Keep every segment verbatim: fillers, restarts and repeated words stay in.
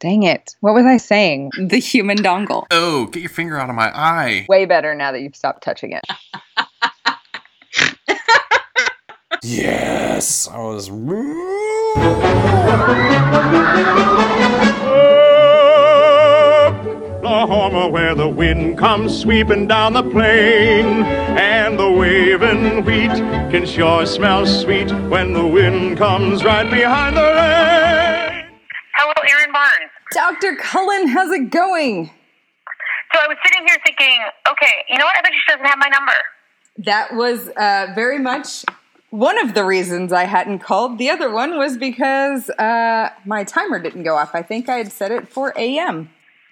Dang it. What was I saying? The human dongle. Oh, get your finger out of my eye. Way better now that you've stopped touching it. Yes, I was... Oklahoma, where the wind comes sweeping down the plain, and the waving wheat can sure smell sweet when the wind comes right behind the rain. Hello, Erin Barnes. Doctor Cullen, how's it going? So I was sitting here thinking, okay, you know what? I bet she doesn't have my number. That was uh, very much one of the reasons I hadn't called. The other one was because uh, my timer didn't go off. I think I had set it for a m.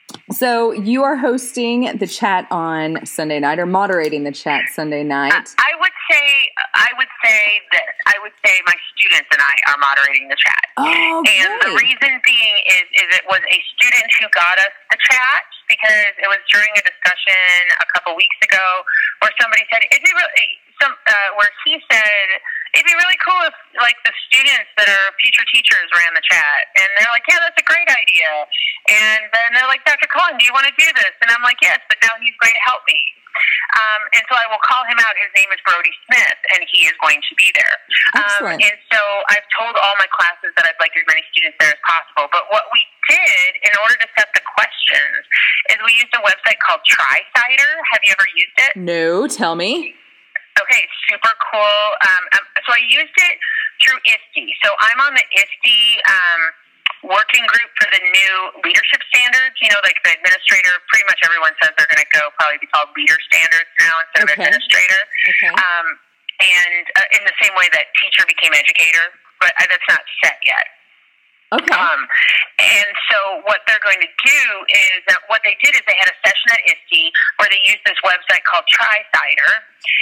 So you are hosting the chat on Sunday night, or moderating the chat Sunday night. Uh, I would say, I would say that I would say my students and I are moderating the chat. Oh, okay. And the reason being is, is it was a student who got us the chat because it was during a discussion a couple weeks ago where somebody said it'd be really some uh, where he said it'd be really cool if like the students that are future teachers ran the chat, and they're like, yeah, that's a great idea. And then they're like, Doctor Cullen, do you want to do this? And I'm like, yes, but now he's going to help me. Um, and so I will call him out. His name is Brody Smith, and he is going to be there. Um, and so I've told all my classes that I'd like as many students there as possible. But what we did in order to set the questions is we used a website called TriCider. Have you ever used it? No, tell me. Okay, super cool. Um, um, so I used it through I S T E. So I'm on the I S T E um, working group for the new leadership standards. You know, like the administrator, pretty much everyone says they're going to go probably be called leader standards now instead okay. of administrator. Okay. Um, and uh, in the same way that teacher became educator, but uh, that's not set yet. Okay. Um, and so what they're going to do is that what they did is they had a session at I S T E where they used this website called TriCider.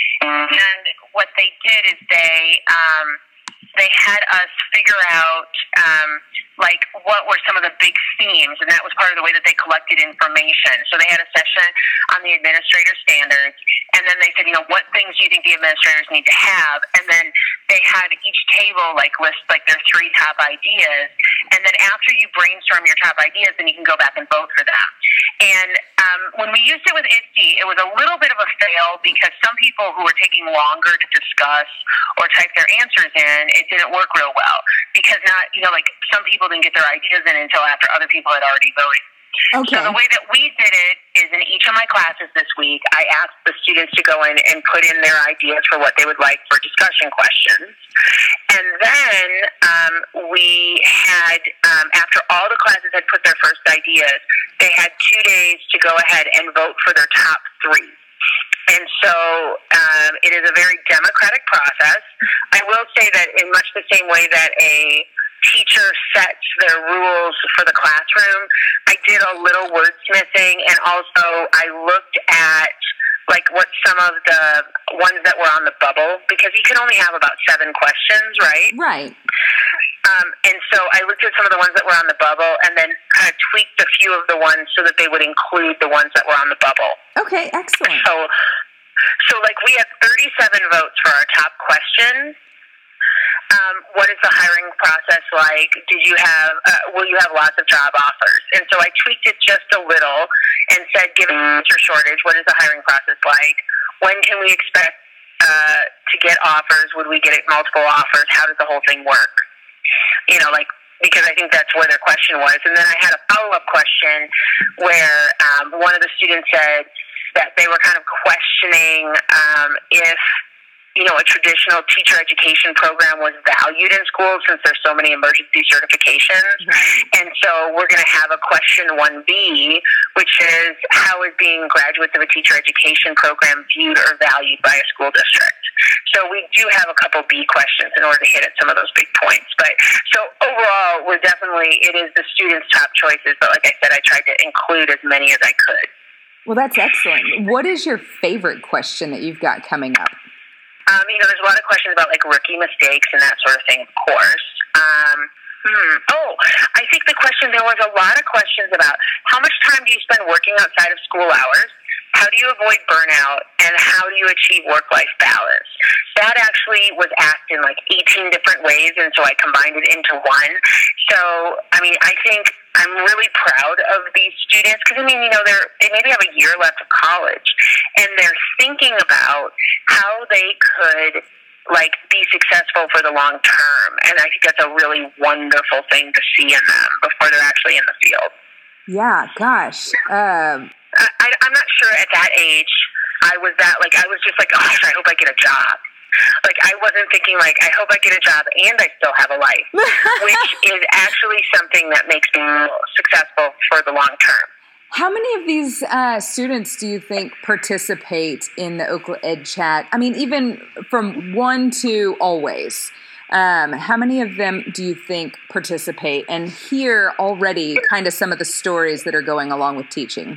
And what they did is they um, they had us figure out um, like what were some of the big themes, and that was part of the way that they collected information. So they had a session on the administrator standards, and then they said, you know, what things do you think the administrators need to have? And then they had each table like list like their three top ideas, and then after you brainstorm your top ideas, then you can go back and vote for them. And um, when we used it with I S T E, it was a little bit of a fail because some people who were taking longer to discuss or type their answers in, it didn't work real well because not, you know, like some people didn't get their ideas in until after other people had already voted. Okay. So the way that we did it is in each of my classes this week, I asked the students to go in and put in their ideas for what they would like for discussion questions. And then um, we had, um, after all the classes had put their first ideas, they had two days to go ahead and vote for their top three. And so um, it is a very democratic process. I will say that in much the same way that a teacher sets their rules for the classroom, I did a little wordsmithing, and also I looked at like what some of the ones that were on the bubble, because you can only have about seven questions, right? Right. Um, and so I looked at some of the ones that were on the bubble and then kind of tweaked a few of the ones so that they would include the ones that were on the bubble. Okay, excellent. So, so like we had thirty-seven votes for our top question. Um, what is the hiring process like? Did you have, uh, will you have lots of job offers? And so I tweaked it just a little and said, given the teacher shortage, what is the hiring process like? When can we expect uh, to get offers? Would we get multiple offers? How does the whole thing work? You know, like, because I think that's where their question was. And then I had a follow-up question where um, one of the students said that they were kind of questioning um, if, you know, a traditional teacher education program was valued in schools since there's so many emergency certifications. Right. And so we're going to have a question one B, which is how is being graduates of a teacher education program viewed or valued by a school district? So we do have a couple B questions in order to hit at some of those big points. But so overall, we're definitely, it is the students' top choices. But like I said, I tried to include as many as I could. Well, that's excellent. What is your favorite question that you've got coming up? Um, you know, there's a lot of questions about, like, rookie mistakes and that sort of thing, of course. Um, hmm. Oh, I think the question, there was a lot of questions about how much time do you spend working outside of school hours? How do you avoid burnout? And how do you achieve work-life balance? That actually was asked in, like, eighteen different ways, and so I combined it into one. So, I mean, I think I'm really proud of these students because, I mean, you know, they're, they maybe have a year left of college, and they're thinking about how they could, like, be successful for the long term. And I think that's a really wonderful thing to see in them before they're actually in the field. Yeah, gosh. Um, I, I, I'm not sure at that age I was that, like, I was just like, gosh, I hope I get a job. Like, I wasn't thinking, like, I hope I get a job and I still have a life, which is actually something that makes me successful for the long term. How many of these uh, students do you think participate in the Okla Ed Chat? I mean, even from one to always. Um, how many of them do you think participate and hear already kind of some of the stories that are going along with teaching?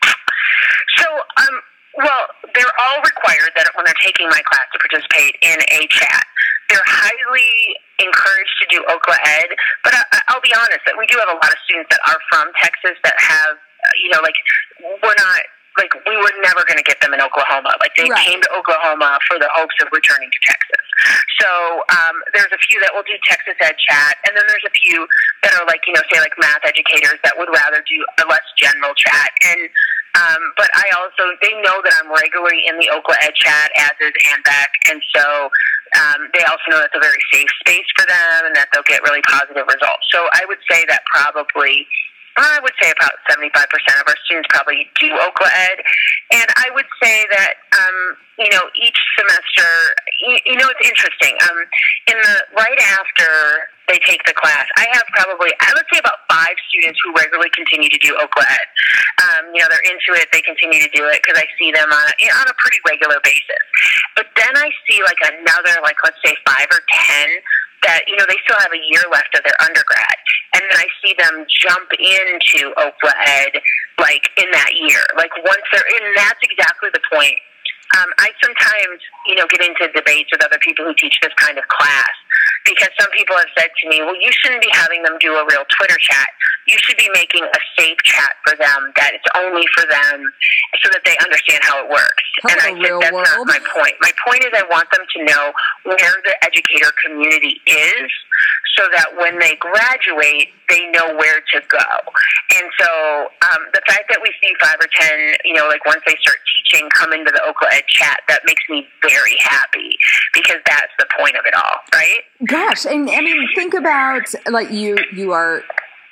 So, um, well, they're all required that when they're taking my class to participate in a chat. They're highly encouraged to do Okla Ed, but I, I'll be honest that we do have a lot of students that are from Texas that have, uh, you know, like, we're not, like, we were never going to get them in Oklahoma. Like, they right. came to Oklahoma for the hopes of returning to Texas. So um, there's a few that will do Texas Ed Chat, and then there's a few that are, like, you know, say, like, math educators that would rather do a less general chat. And Um, but I also, they know that I'm regularly in the Okla Ed Chat, as is Anbeck, and so um, they also know that's a very safe space for them and that they'll get really positive results. So I would say that probably, I would say about seventy-five percent of our students probably do Okla Ed, and I would say that, um, you know, each semester, you, you know, it's interesting. Um, in the, right after they take the class, I have probably, I would say about five students who regularly continue to do Okla Ed. Um, you know, they're into it, they continue to do it because I see them on a, you know, on a pretty regular basis. But then I see like another, like let's say five or ten that, you know, they still have a year left of their undergrad. And then I see them jump into Okla Ed like in that year. Like once they're in, that's exactly the point. Um, I sometimes, you know, get into debates with other people who teach this kind of class because some people have said to me, well, you shouldn't be having them do a real Twitter chat. You should be making a safe chat for them that it's only for them so that they understand how it works. Oh, and I said, that's world. not my point. My point is I want them to know where the educator community is so that when they graduate, they know where to go. And so um, the fact that we see five or ten, you know, like once they start teaching, come into the Okla Ed Chat, that makes me very happy because that's the point of it all, right? Gosh, and I mean, think about like you, you are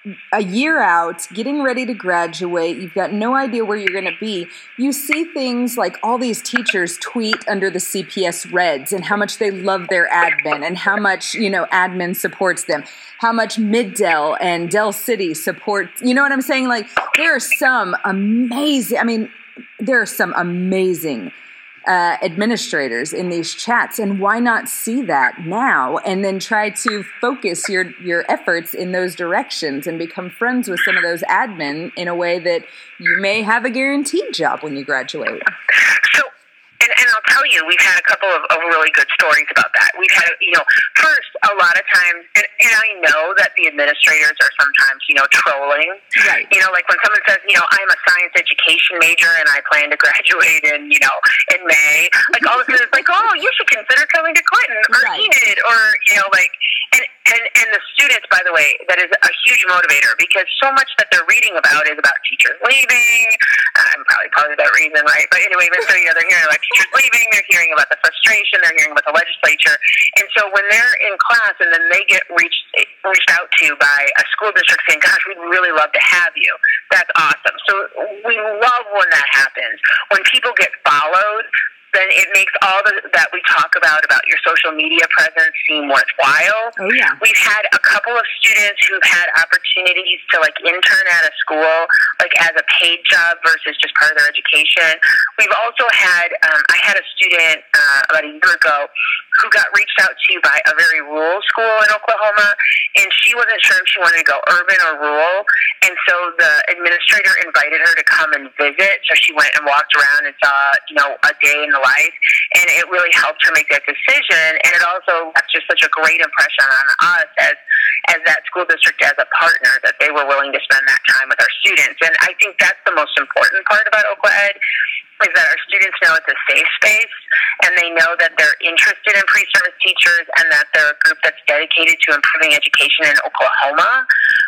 a year out, getting ready to graduate. You've got no idea where you're going to be. You see things like all these teachers tweet under the C P S Reds and how much they love their admin and how much, you know, admin supports them, how much Mid-Del and Del City support. You know what I'm saying? Like there are some amazing, I mean, there are some amazing Uh, administrators in these chats, and why not see that now and then try to focus your your efforts in those directions and become friends with some of those admin in a way that you may have a guaranteed job when you graduate. So, and, and I'll tell you, we've had a couple of, of really good stories about that. We've had, you know, first, a lot of times, and, and I know that the administrators are sometimes, you know, trolling. Right. You know, like when someone says, you know, I'm a science education major and I plan to graduate in, you know, in May, like all of a sudden it's like, oh, you should consider coming to Clinton or right. Enid or, you know, like, and, and, and the students, by the way, that is a huge motivator because so much that they're reading about is about teachers leaving. I'm probably part of that reason, right? But anyway, but so, you know, they're hearing about teachers leaving, they're hearing about the frustration, they're hearing about the legislature. And so when they're in class and then they get reached reached out to by a school district saying, gosh, we'd really love to have you, that's awesome. So we love when that happens. When people get followed, then it makes all the, that we talk about, about your social media presence seem worthwhile. Oh, yeah. We've had a couple of students who've had opportunities to, like, intern at a school, like, as a paid job versus just part of their education. We've also had, um, I had a student uh, about a year ago who got reached out to by a very rural school in Oklahoma, and she wasn't sure if she wanted to go urban or rural, and so the administrator invited her to come and visit, so she went and walked around and saw, you know, a day in the life, and it really helped her make that decision, and it also left just such a great impression on us as as that school district as a partner, that they were willing to spend that time with our students. And I think that's the most important part about Okla Ed, is that our students know it's a safe space, and they know that they're interested in pre-service teachers and that they're a group that's dedicated to improving education in Oklahoma.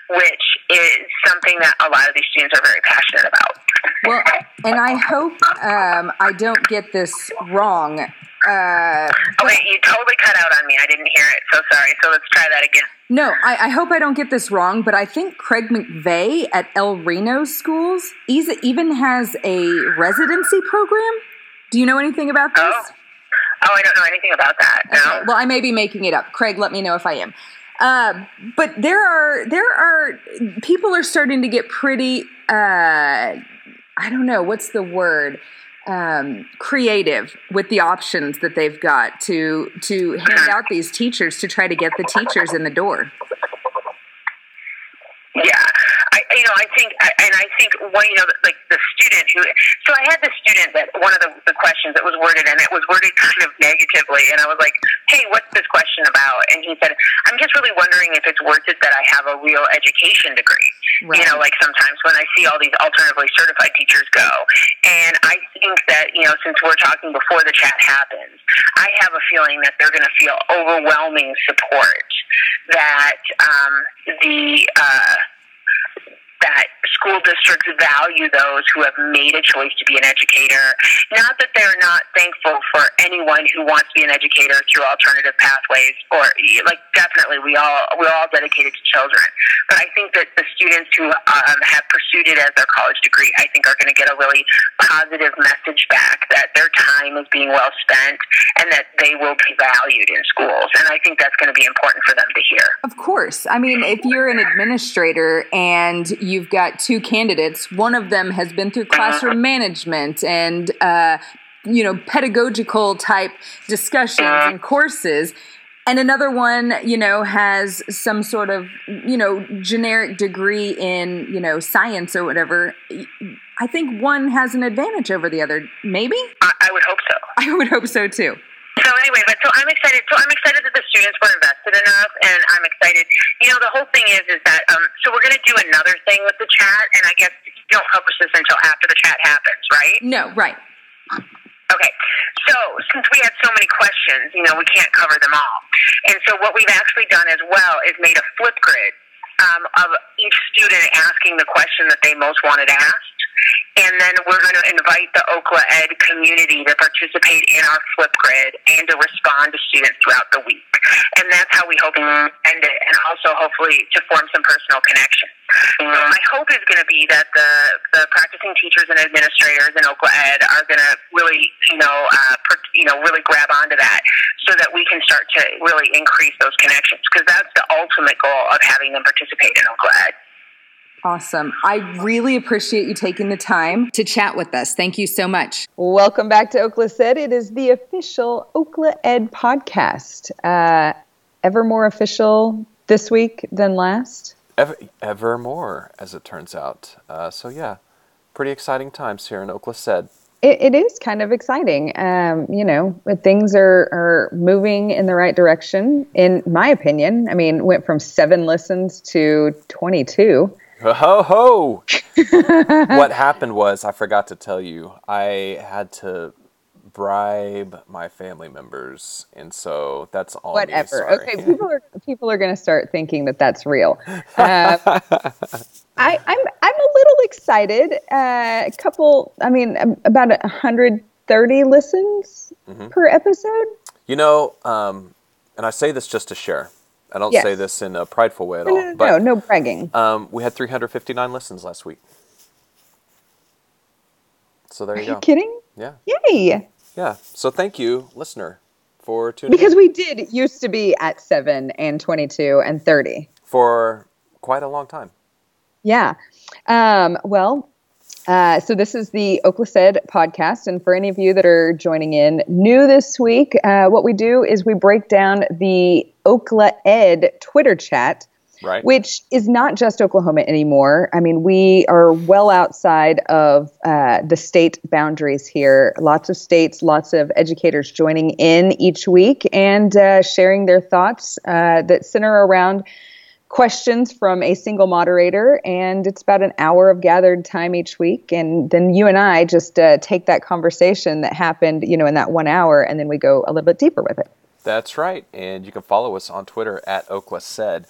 which is something that a lot of these students are very passionate about. Well, and I hope um, I don't get this wrong. Uh, oh, wait, you totally cut out on me. I didn't hear it. So sorry. So let's try that again. No, I, I hope I don't get this wrong, but I think Craig McVeigh at El Reno Schools even has a residency program. Do you know anything about this? Oh, oh I don't know anything about that. No. Okay. Well, I may be making it up. Craig, let me know if I am. Uh, but there are there are people are starting to get pretty. Uh, I don't know what's the word. Um, creative with the options that they've got to to hand out these teachers to try to get the teachers in the door. Yeah, I you know I think I, and I think one you know like the student who so I had the student that one of the, the questions that was worded and it was worded kind of negatively and I was like, hey, what's this question about? And he said, I'm just really wondering if it's worth it that I have a real education degree. Right. You know, like sometimes when I see all these alternatively certified teachers go, and I think that you know since we're talking before the chat happens, I have a feeling that they're going to feel overwhelming support that um, the uh, that school districts value those who have made a choice to be an educator. Not that they're not thankful for anyone who wants to be an educator through alternative pathways, or like definitely we all we're all dedicated to children. But I think that the students who um, have pursued it as their college degree, I think are going to get a really positive message back that their time is being well spent and that they will be valued in schools. And I think that's going to be important for them to hear. Of course. I mean, if you're an administrator and you've got two candidates, one of them has been through classroom management and, uh, you know, pedagogical type discussions and courses, and another one, you know, has some sort of, you know, generic degree in, you know, science or whatever. I think one has an advantage over the other. Maybe? I, I would hope so. I would hope so too. So anyway, but so I'm excited. So I'm excited that the students were invested enough, and I'm excited. You know, the whole thing is, is that um, so we're going to do another thing with the chat, and I guess you don't publish this until after the chat happens, right? No, right. Okay. So since we had so many questions, you know, we can't cover them all, and so what we've actually done as well is made a flip grid um, of each student asking the question that they most wanted asked. And then we're going to invite the Okla Ed community to participate in our flip grid and to respond to students throughout the week. And that's how we hope to end it, and also hopefully to form some personal connections. So my hope is going to be that the, the practicing teachers and administrators in Okla Ed are going to really, you know, uh, per, you know, really grab onto that so that we can start to really increase those connections, because that's the ultimate goal of having them participate in Okla Ed. Awesome. I really appreciate you taking the time to chat with us. Thank you so much. Welcome back to Okla Said. It is the official Okla Ed podcast. Uh, ever more official this week than last? Ever, ever more, as it turns out. Uh, so yeah, pretty exciting times here in Okla Said. It, it is kind of exciting. Um, you know, things are, are moving in the right direction, in my opinion. I mean, went from seven listens to twenty-two. Ho ho ho! What happened was, I forgot to tell you, I had to bribe my family members, and so that's all. Whatever. Okay, people are people are going to start thinking that that's real. Uh, I, I'm I'm a little excited. Uh, a couple, I mean, about one hundred thirty listens mm-hmm. per episode. You know, um, and I say this just to share. I don't yes. say this in a prideful way at no, all. No, no, but, no, no bragging. Um, we had three hundred fifty-nine listens last week. So there you Are go. Are you kidding? Yeah. Yay! Yeah. So thank you, listener, for tuning because in. we did used to be at seven and twenty-two and thirty. For quite a long time. Yeah. Um, well, uh, so this is the Okla Said podcast. And for any of you that are joining in new this week, uh, what we do is we break down the Okla Ed Twitter chat, right, which is not just Oklahoma anymore. I mean, we are well outside of uh, the state boundaries here. Lots of states, lots of educators joining in each week and uh, sharing their thoughts uh, that center around questions from a single moderator, and it's about an hour of gathered time each week. And then you and I just uh, take that conversation that happened, you know, in that one hour, and then we go a little bit deeper with it. That's right. And you can follow us on Twitter at Okla Said.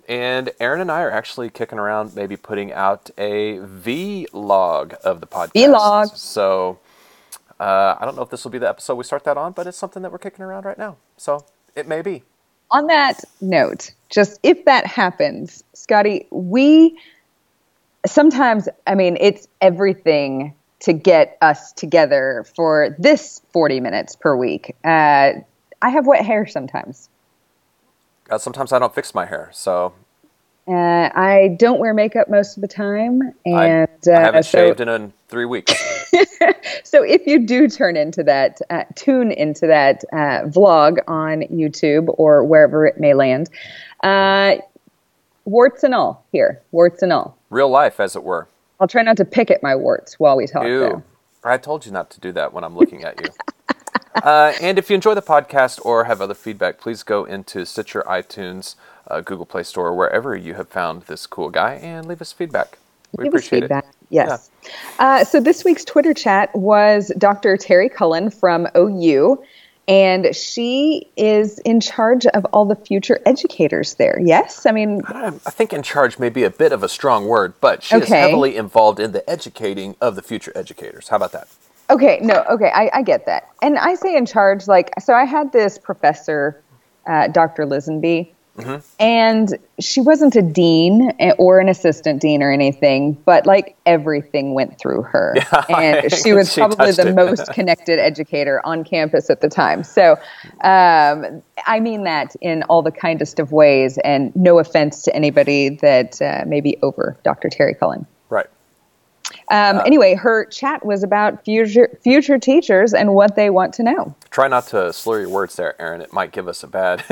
And Aaron and I are actually kicking around maybe putting out a vlog of the podcast. Vlog. So uh, I don't know if this will be the episode we start that on, but it's something that we're kicking around right now. So it may be. On that note, just if that happens, Scotty, we sometimes, I mean, it's everything to get us together for this forty minutes per week. Uh, I have wet hair sometimes. Uh, sometimes I don't fix my hair, so. Uh, I don't wear makeup most of the time. And I, I uh, haven't so, shaved in, in three weeks. So if you do turn into that, uh, tune into that uh, vlog on YouTube or wherever it may land, uh, warts and all here, warts and all. Real life, as it were. I'll try not to pick at my warts while we talk, Ew. though. I told you not to do that when I'm looking at you. uh, and if you enjoy the podcast or have other feedback, please go into Stitcher, iTunes, uh, Google Play Store, or wherever you have found this cool guy, and leave us feedback. We Give us appreciate feedback. it. Yes. Yeah. Uh, so this week's Twitter chat was Doctor Terry Cullen from O U, and she is in charge of all the future educators there. Yes? I mean... I, I think in charge may be a bit of a strong word, but she okay. is heavily involved in the educating of the future educators. How about that? Okay, no, okay, I, I get that. And I say in charge, like, so I had this professor, uh, Doctor Lisenby, mm-hmm. and she wasn't a dean or an assistant dean or anything, but like everything went through her. Yeah, and she was she probably the it. most connected educator on campus at the time. So um, I mean that in all the kindest of ways, and no offense to anybody that uh, may be over Doctor Terry Cullen. Right. Um, uh, anyway, her chat was about future future teachers and what they want to know. Try not to slur your words there, Aaron. It might give us a bad...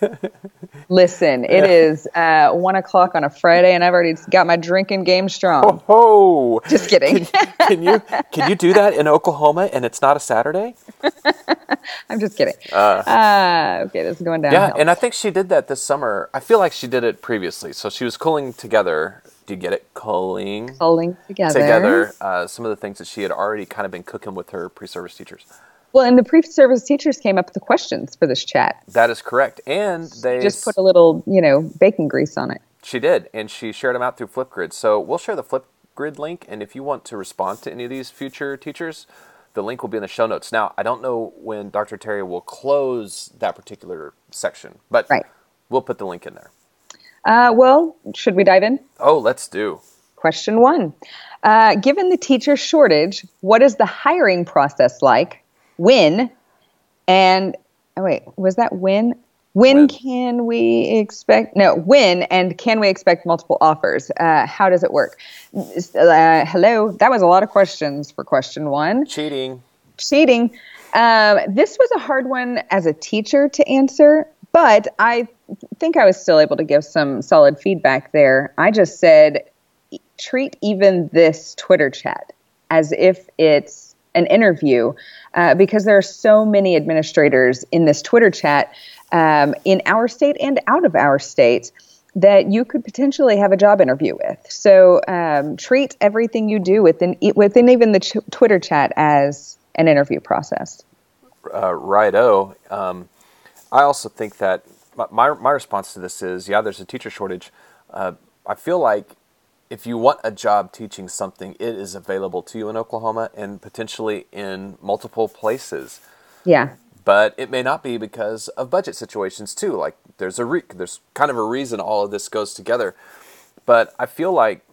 Listen, it yeah. is uh, one o'clock on a Friday, and I've already got my drinking game strong. Oh, ho. Just kidding. Can, can you can you do that in Oklahoma and it's not a Saturday? I'm just kidding. Uh, uh, okay, this is going downhill. Yeah, and I think she did that this summer. I feel like she did it previously. So she was culling together. Do you get it? Culling. Culling together. Together. Uh, some of the things that she had already kind of been cooking with her pre-service teachers. Well, and the pre-service teachers came up with the questions for this chat. That is correct. And they just put a little, you know, bacon grease on it. She did, and she shared them out through Flipgrid. So we'll share the Flipgrid link, and if you want to respond to any of these future teachers, the link will be in the show notes. Now, I don't know when Doctor Terry will close that particular section, but right. we'll put the link in there. Uh, well, should we dive in? Oh, let's do. Question one. Uh, given the teacher shortage, what is the hiring process like? When and oh wait, was that when? When, when can we expect? No, when and can we expect multiple offers? Uh, how does it work? Uh, hello, that was a lot of questions for question one. Cheating. Cheating. Um, this was a hard one as a teacher to answer, but I think I was still able to give some solid feedback there. I just said, treat even this Twitter chat as if it's an interview, uh, because there are so many administrators in this Twitter chat um, in our state and out of our state that you could potentially have a job interview with. So um, treat everything you do within within even the ch- Twitter chat as an interview process. Uh, righto. Um, I also think that my my response to this is, yeah, there's a teacher shortage. Uh, I feel like if you want a job teaching something, it is available to you in Oklahoma and potentially in multiple places. Yeah. But it may not be because of budget situations too. Like there's a re- there's kind of a reason all of this goes together. But I feel like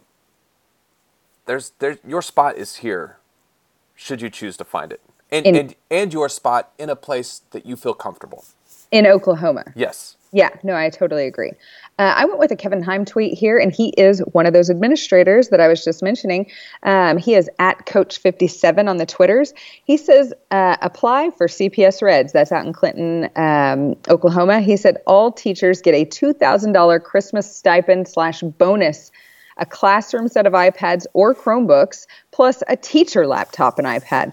there's there your spot is here, should you choose to find it, and in, and and your spot in a place that you feel comfortable. In Oklahoma. Yes. Yeah, no, I totally agree. Uh, I went with a Kevin Heim tweet here, and he is one of those administrators that I was just mentioning. Um, he is at Coach fifty-seven on the Twitters. He says, uh, apply for C P S Reds. That's out in Clinton, um, Oklahoma. He said all teachers get a two thousand dollars Christmas stipend slash bonus, a classroom set of iPads or Chromebooks, plus a teacher laptop and iPad.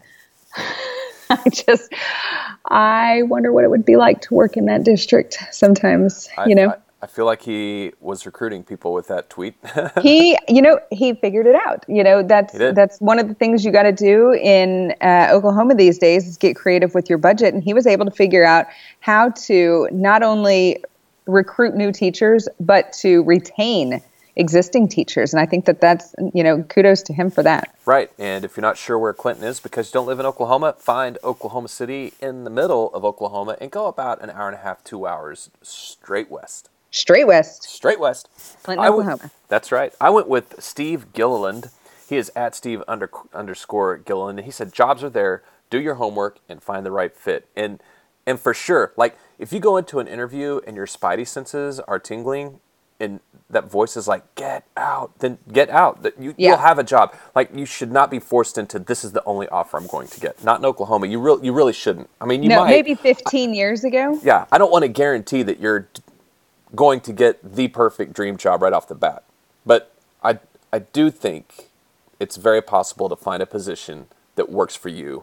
I just, I wonder what it would be like to work in that district sometimes, I, you know? I, I feel like he was recruiting people with that tweet. he, you know, he figured it out. You know, that's that's one of the things you got to do in uh, Oklahoma these days is get creative with your budget. And he was able to figure out how to not only recruit new teachers, but to retain existing teachers. And I think that that's, you know, kudos to him for that. Right. And if you're not sure where Clinton is because you don't live in Oklahoma, find Oklahoma City in the middle of Oklahoma and go about an hour and a half, two hours straight west. Straight west. Straight west. Clinton, I Oklahoma. Went, that's right. I went with Steve Gilliland. He is at Steve under, underscore Gilliland. And he said, jobs are there. Do your homework and find the right fit. And and for sure, like if you go into an interview and your spidey senses are tingling and that voice is like, get out, then get out. That you, Yeah. You'll have a job. Like you should not be forced into this is the only offer I'm going to get. Not in Oklahoma. You, re- you really shouldn't. I mean, you No, might. maybe fifteen years ago. Yeah, I don't want to guarantee that you're going to get the perfect dream job right off the bat. But I, I do think it's very possible to find a position that works for you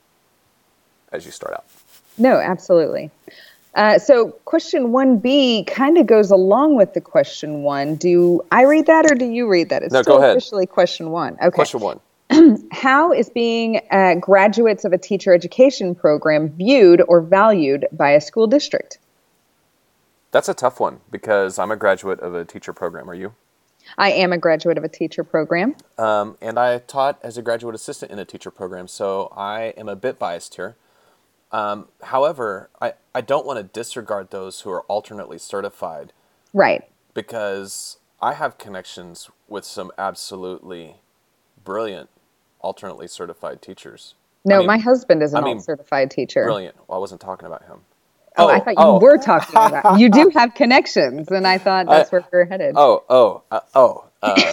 as you start out. No, absolutely. Uh, so question one B kind of goes along with the question one. Do I read that or do you read that? It's No, still go ahead. officially question one. Okay. Question one. How is being uh, graduates of a teacher education program viewed or valued by a school district? That's a tough one because I'm a graduate of a teacher program. Are you? I am a graduate of a teacher program. Um, and I taught as a graduate assistant in a teacher program, so I am a bit biased here. Um, however, I, I don't want to disregard those who are alternately certified Right. because I have connections with some absolutely brilliant alternately certified teachers. No, I mean, my husband is an I mean, alt certified teacher. Brilliant. Well, I wasn't talking about him. Oh, I thought you oh. were talking about. You do have connections, and I thought that's I- where we're headed. Oh, oh, uh, oh. Uh,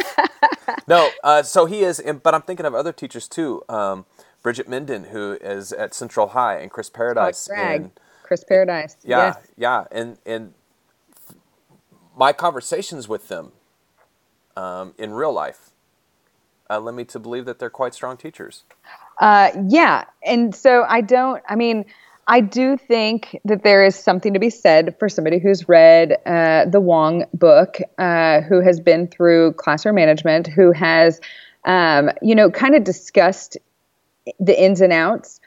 no, uh, so he is, and, but I'm thinking of other teachers too. Um, Bridget Minden, who is at Central High, and Chris Paradise. Bragg. And, Chris Paradise. yeah, Yes. yeah, and and my conversations with them um, in real life uh, led me to believe that they're quite strong teachers. Uh, yeah. And so I don't, I mean, I do think that there is something to be said for somebody who's read uh, the Wong book, uh, who has been through classroom management, who has, um, you know, kind of discussed the ins and outs.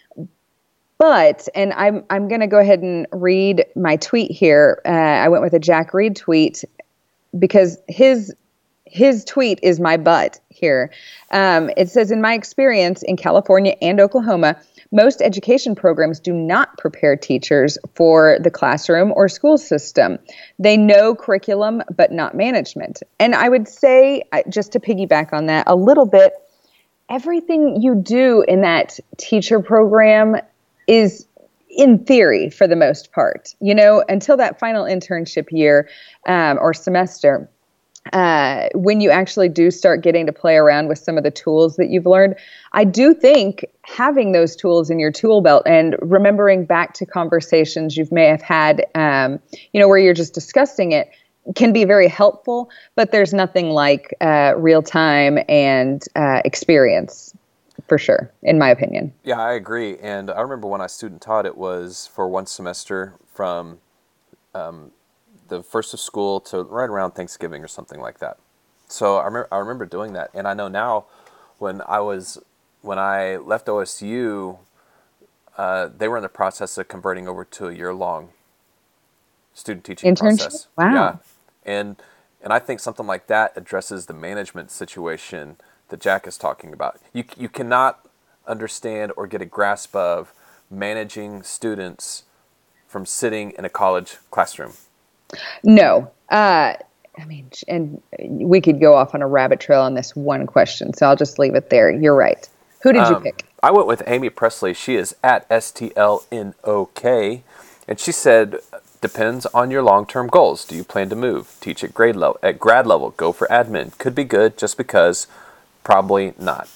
But, and I'm I'm going to go ahead and read my tweet here. Uh, I went with a Jack Reed tweet because his his tweet is my butt here. Um, it says, in my experience in California and Oklahoma, most education programs do not prepare teachers for the classroom or school system. They know curriculum, but not management. And I would say, just to piggyback on that a little bit, everything you do in that teacher program is in theory for the most part, you know, until that final internship year um, or semester. Uh, when you actually do start getting to play around with some of the tools that you've learned, I do think having those tools in your tool belt and remembering back to conversations you may have had, um, you know, where you're just discussing it can be very helpful, but there's nothing like uh, real time and uh, experience for sure, in my opinion. Yeah, I agree. And I remember when I student taught, it was for one semester from um, the first of school to right around Thanksgiving or something like that. So I remember, I remember doing that. And I know now when I was, when I left O S U, uh, they were in the process of converting over to a year-long student teaching Internship? process. Wow. Yeah. And, and I think something like that addresses the management situation that Jack is talking about. You, you cannot understand or get a grasp of managing students from sitting in a college classroom. No. Uh, I mean, and we could go off on a rabbit trail on this one question, so I'll just leave it there. You're right. Who did you Um, pick? I went with Amy Presley. She is at S T L N O K, and she said, depends on your long-term goals. Do you plan to move? Teach at grade level, at grad level, go for admin. Could be good just because, probably not.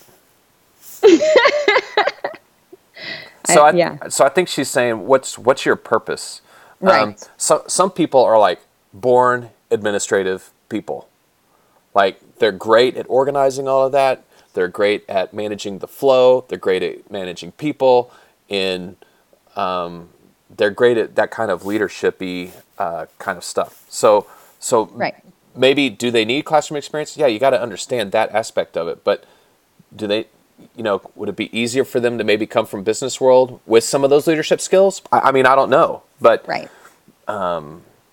so I, I- yeah. so I think she's saying, what's what's your purpose? Right. so, some people are like born administrative people. Like they're great at organizing all of that. They're great at managing the flow. They're great at managing people. In um, they're great at that kind of leadership-y uh, kind of stuff. So so Right. maybe do they need classroom experience? Yeah, you got to understand that aspect of it. But do they? You know, would it be easier for them to maybe come from business world with some of those leadership skills? I, I mean, I don't know, but Right.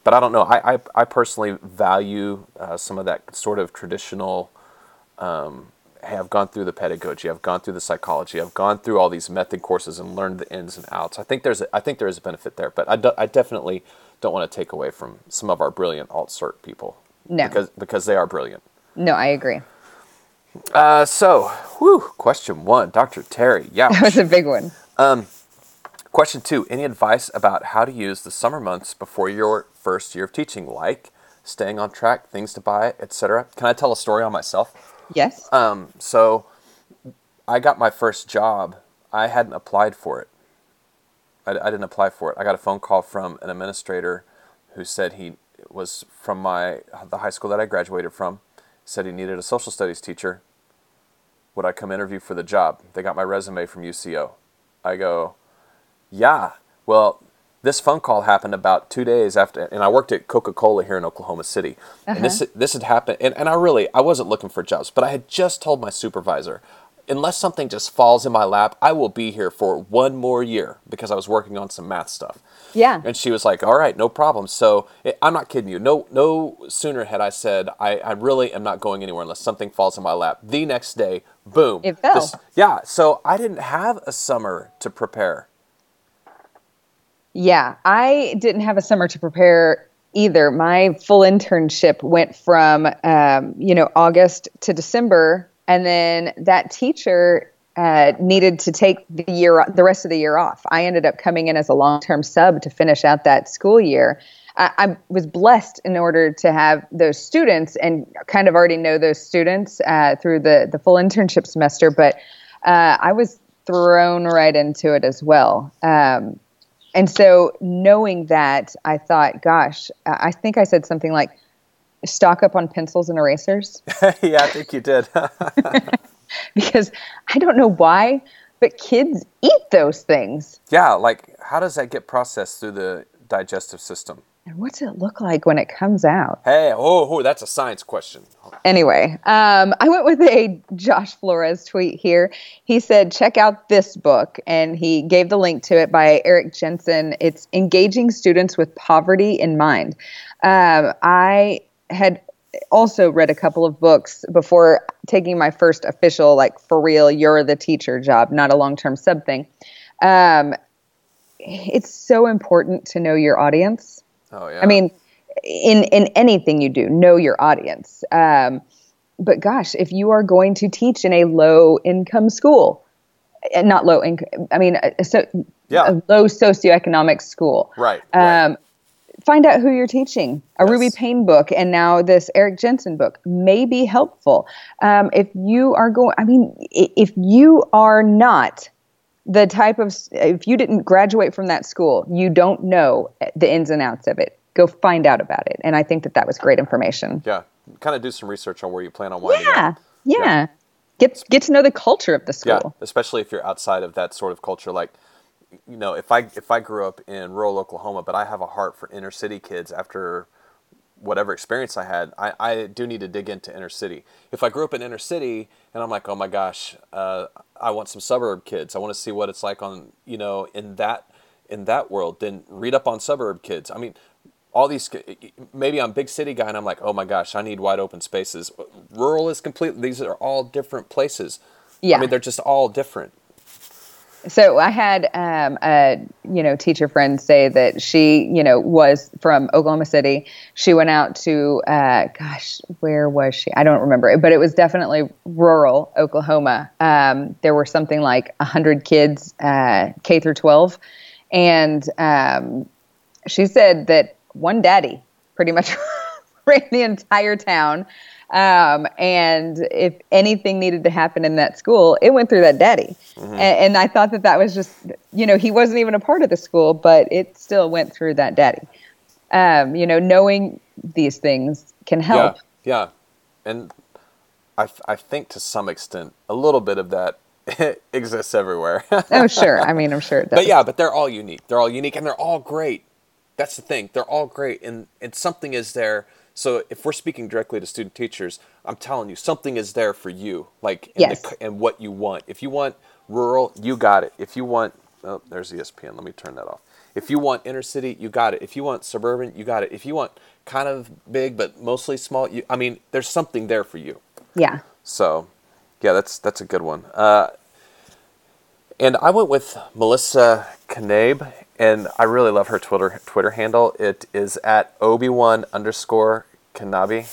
but I don't know. I I, I personally value uh, some of that sort of traditional. Um, hey, I've gone through the pedagogy, I've gone through the psychology, I've gone through all these method courses and learned the ins and outs. I think there's a, I think there is a benefit there, but I, do, I definitely don't want to take away from some of our brilliant alt-cert people. No. Because because they are brilliant. No, I agree. Uh, so, whew, question one, Doctor Terry. Yeah. That was a big one. Um, question two, any advice about how to use the summer months before your first year of teaching, like staying on track, things to buy, et cetera? Can I tell a story on myself? Yes. Um, so I got my first job. I hadn't applied for it. I, I didn't apply for it. I got a phone call from an administrator who said he was from my the high school that I graduated from. Said he needed a social studies teacher. Would I come interview for the job? They got my resume from U C O. I go, yeah. Well, this phone call happened about two days after, and I worked at Coca-Cola here in Oklahoma City. Uh-huh. And this this had happened, and, and I really, I wasn't looking for jobs, but I had just told my supervisor, unless something just falls in my lap, I will be here for one more year, because I was working on some math stuff. Yeah. And she was like, all right, no problem. So it, I'm not kidding you. No no sooner had I said, I, I really am not going anywhere unless something falls in my lap. The next day, boom. It fell. This, yeah. So I didn't have a summer to prepare. Yeah, I didn't have a summer to prepare either. My full internship went from, um, you know, August to December, and then that teacher uh, needed to take the year, the rest of the year off. I ended up coming in as a long-term sub to finish out that school year. I, I was blessed in order to have those students and kind of already know those students uh, through the the full internship semester, but uh, I was thrown right into it as well. Um, And so knowing that, I thought, gosh, I think I said something like, stock up on pencils and erasers. Yeah, I think you did. Because I don't know why, but kids eat those things. Yeah, like how does that get processed through the digestive system? And what's it look like when it comes out? Hey, oh, oh that's a science question. Anyway, um, I went with a Josh Flores tweet here. He said, check out this book, and he gave the link to it by Eric Jensen. It's Engaging Students with Poverty in Mind. Um, I had also read a couple of books before taking my first official, like, for real, you're the teacher job, not a long-term sub thing. Um, it's so important to know your audience. Oh, yeah. I mean, in, in anything you do, know your audience. Um, but gosh, if you are going to teach in a low income school, and not low income, I mean, a, so, yeah. a low socioeconomic school, right, um, right. Find out who you're teaching. A yes. Ruby Payne book and now this Eric Jensen book may be helpful. Um, if you are going, I mean, if you are not the type of, if you didn't graduate from that school, you don't know the ins and outs of it. Go find out about it. And I think that that was great information. Yeah. Kind of do some research on where you plan on winding yeah. up. Yeah. Yeah. Get, get to know the culture of the school. Yeah. Especially if you're outside of that sort of culture. Like, you know, if I, if I grew up in rural Oklahoma, but I have a heart for inner city kids after whatever experience I had, I, I do need to dig into inner city. If I grew up in inner city and I'm like, oh my gosh, uh, I want some suburb kids. I want to see what it's like on, you know, in that, in that world, then read up on suburb kids. I mean, all these, maybe I'm a big city guy and I'm like, oh my gosh, I need wide open spaces. Rural is completely, these are all different places. Yeah. I mean, they're just all different. So I had um, a you know teacher friend say that she you know was from Oklahoma City. She went out to uh, gosh, where was she? I don't remember, but it was definitely rural Oklahoma. Um, there were something like a hundred kids, uh, K through twelve, and um, she said that one daddy pretty much ran the entire town. Um, and if anything needed to happen in that school, it went through that daddy. Mm-hmm. And, and I thought that that was just, you know, he wasn't even a part of the school, but it still went through that daddy. Um, you know, knowing these things can help. Yeah. Yeah. And I, I think to some extent, a little bit of that exists everywhere. Oh, sure. I mean, I'm sure it does. But yeah, but they're all unique. They're all unique and they're all great. That's the thing. They're all great. And, and something is there. So if we're speaking directly to student teachers, I'm telling you, something is there for you, like in yes. the, and what you want. If you want rural, you got it. If you want, oh, there's E S P N. Let me turn that off. If you want inner city, you got it. If you want suburban, you got it. If you want kind of big but mostly small, you, I mean, there's something there for you. Yeah. So, yeah, that's that's a good one. Uh, and I went with Melissa Knabe, and I really love her Twitter Twitter handle. It is at Obi-Wan underscore Kenobi.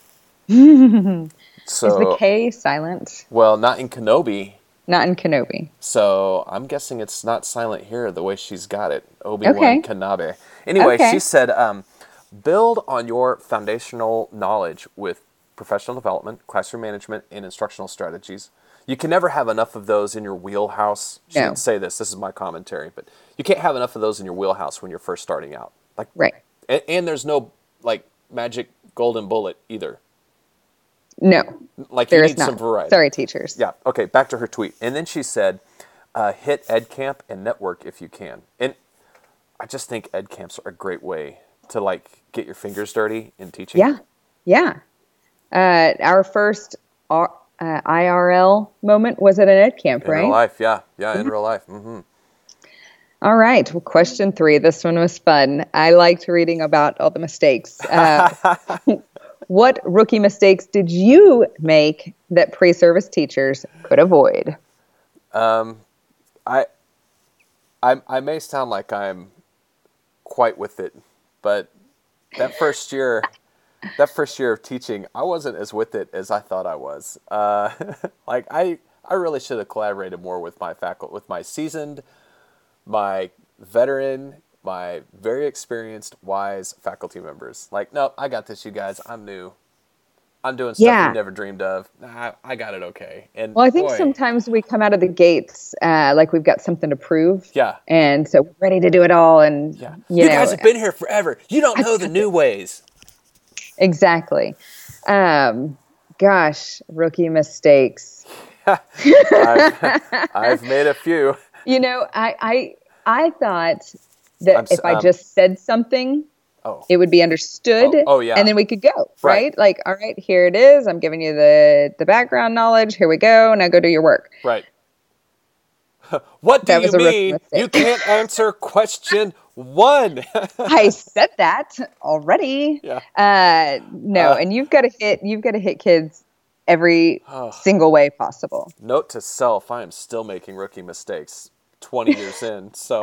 So, is the K silent? Well, not in Kenobi. Not in Kenobi. So I'm guessing it's not silent here the way she's got it. Obi-Wan Okay. Kenobi. Anyway, Okay. she said, um, build on your foundational knowledge with professional development, classroom management, and instructional strategies. You can never have enough of those in your wheelhouse. She No. didn't say this. This is my commentary. But you can't have enough of those in your wheelhouse when you're first starting out. Like, Right. And, and there's no, like, magic golden bullet either. No, Like, there you is need not. some variety. Sorry, teachers. Yeah. Okay. Back to her tweet. And then she said, uh, hit EdCamp and network if you can. And I just think EdCamps are a great way to, like, get your fingers dirty in teaching. Yeah. Yeah. Uh, our first R- uh, I R L moment was at an ed camp, In right? real life. Yeah. Yeah. In real life. Mm-hmm. All right. Well, question three. This one was fun. I liked reading about all the mistakes. Uh, what rookie mistakes did you make that pre-service teachers could avoid? Um, I, I, I may sound like I'm quite with it, but that first year, that first year of teaching, I wasn't as with it as I thought I was. Uh, like I, I really should have collaborated more with my faculty, with my seasoned, my veteran, my very experienced, wise faculty members. Like, no, I got this, you guys. I'm new. I'm doing stuff Yeah. you never dreamed of. Nah, I got it okay. And Well, I think boy, sometimes we come out of the gates uh, like we've got something to prove. Yeah. And so we're ready to do it all. And, yeah, you, you know, guys have been here forever. You don't know the new ways. Exactly. Um, gosh, rookie mistakes. I've, I've made a few. You know, I I, I thought that I'm s- if I um, just said something, Oh, it would be understood. Oh, oh, yeah. And then we could go, right? Right. Like, all right, here it is. I'm giving you the, the background knowledge. Here we go. Now go do your work. right. What do That you was a rookie mean? mistake. You can't answer question one. I said that already. Yeah. Uh, no, Uh, and you've got to hit, you've got to hit kids every Oh. single way possible. Note to self: I am still making rookie mistakes. Twenty years in, so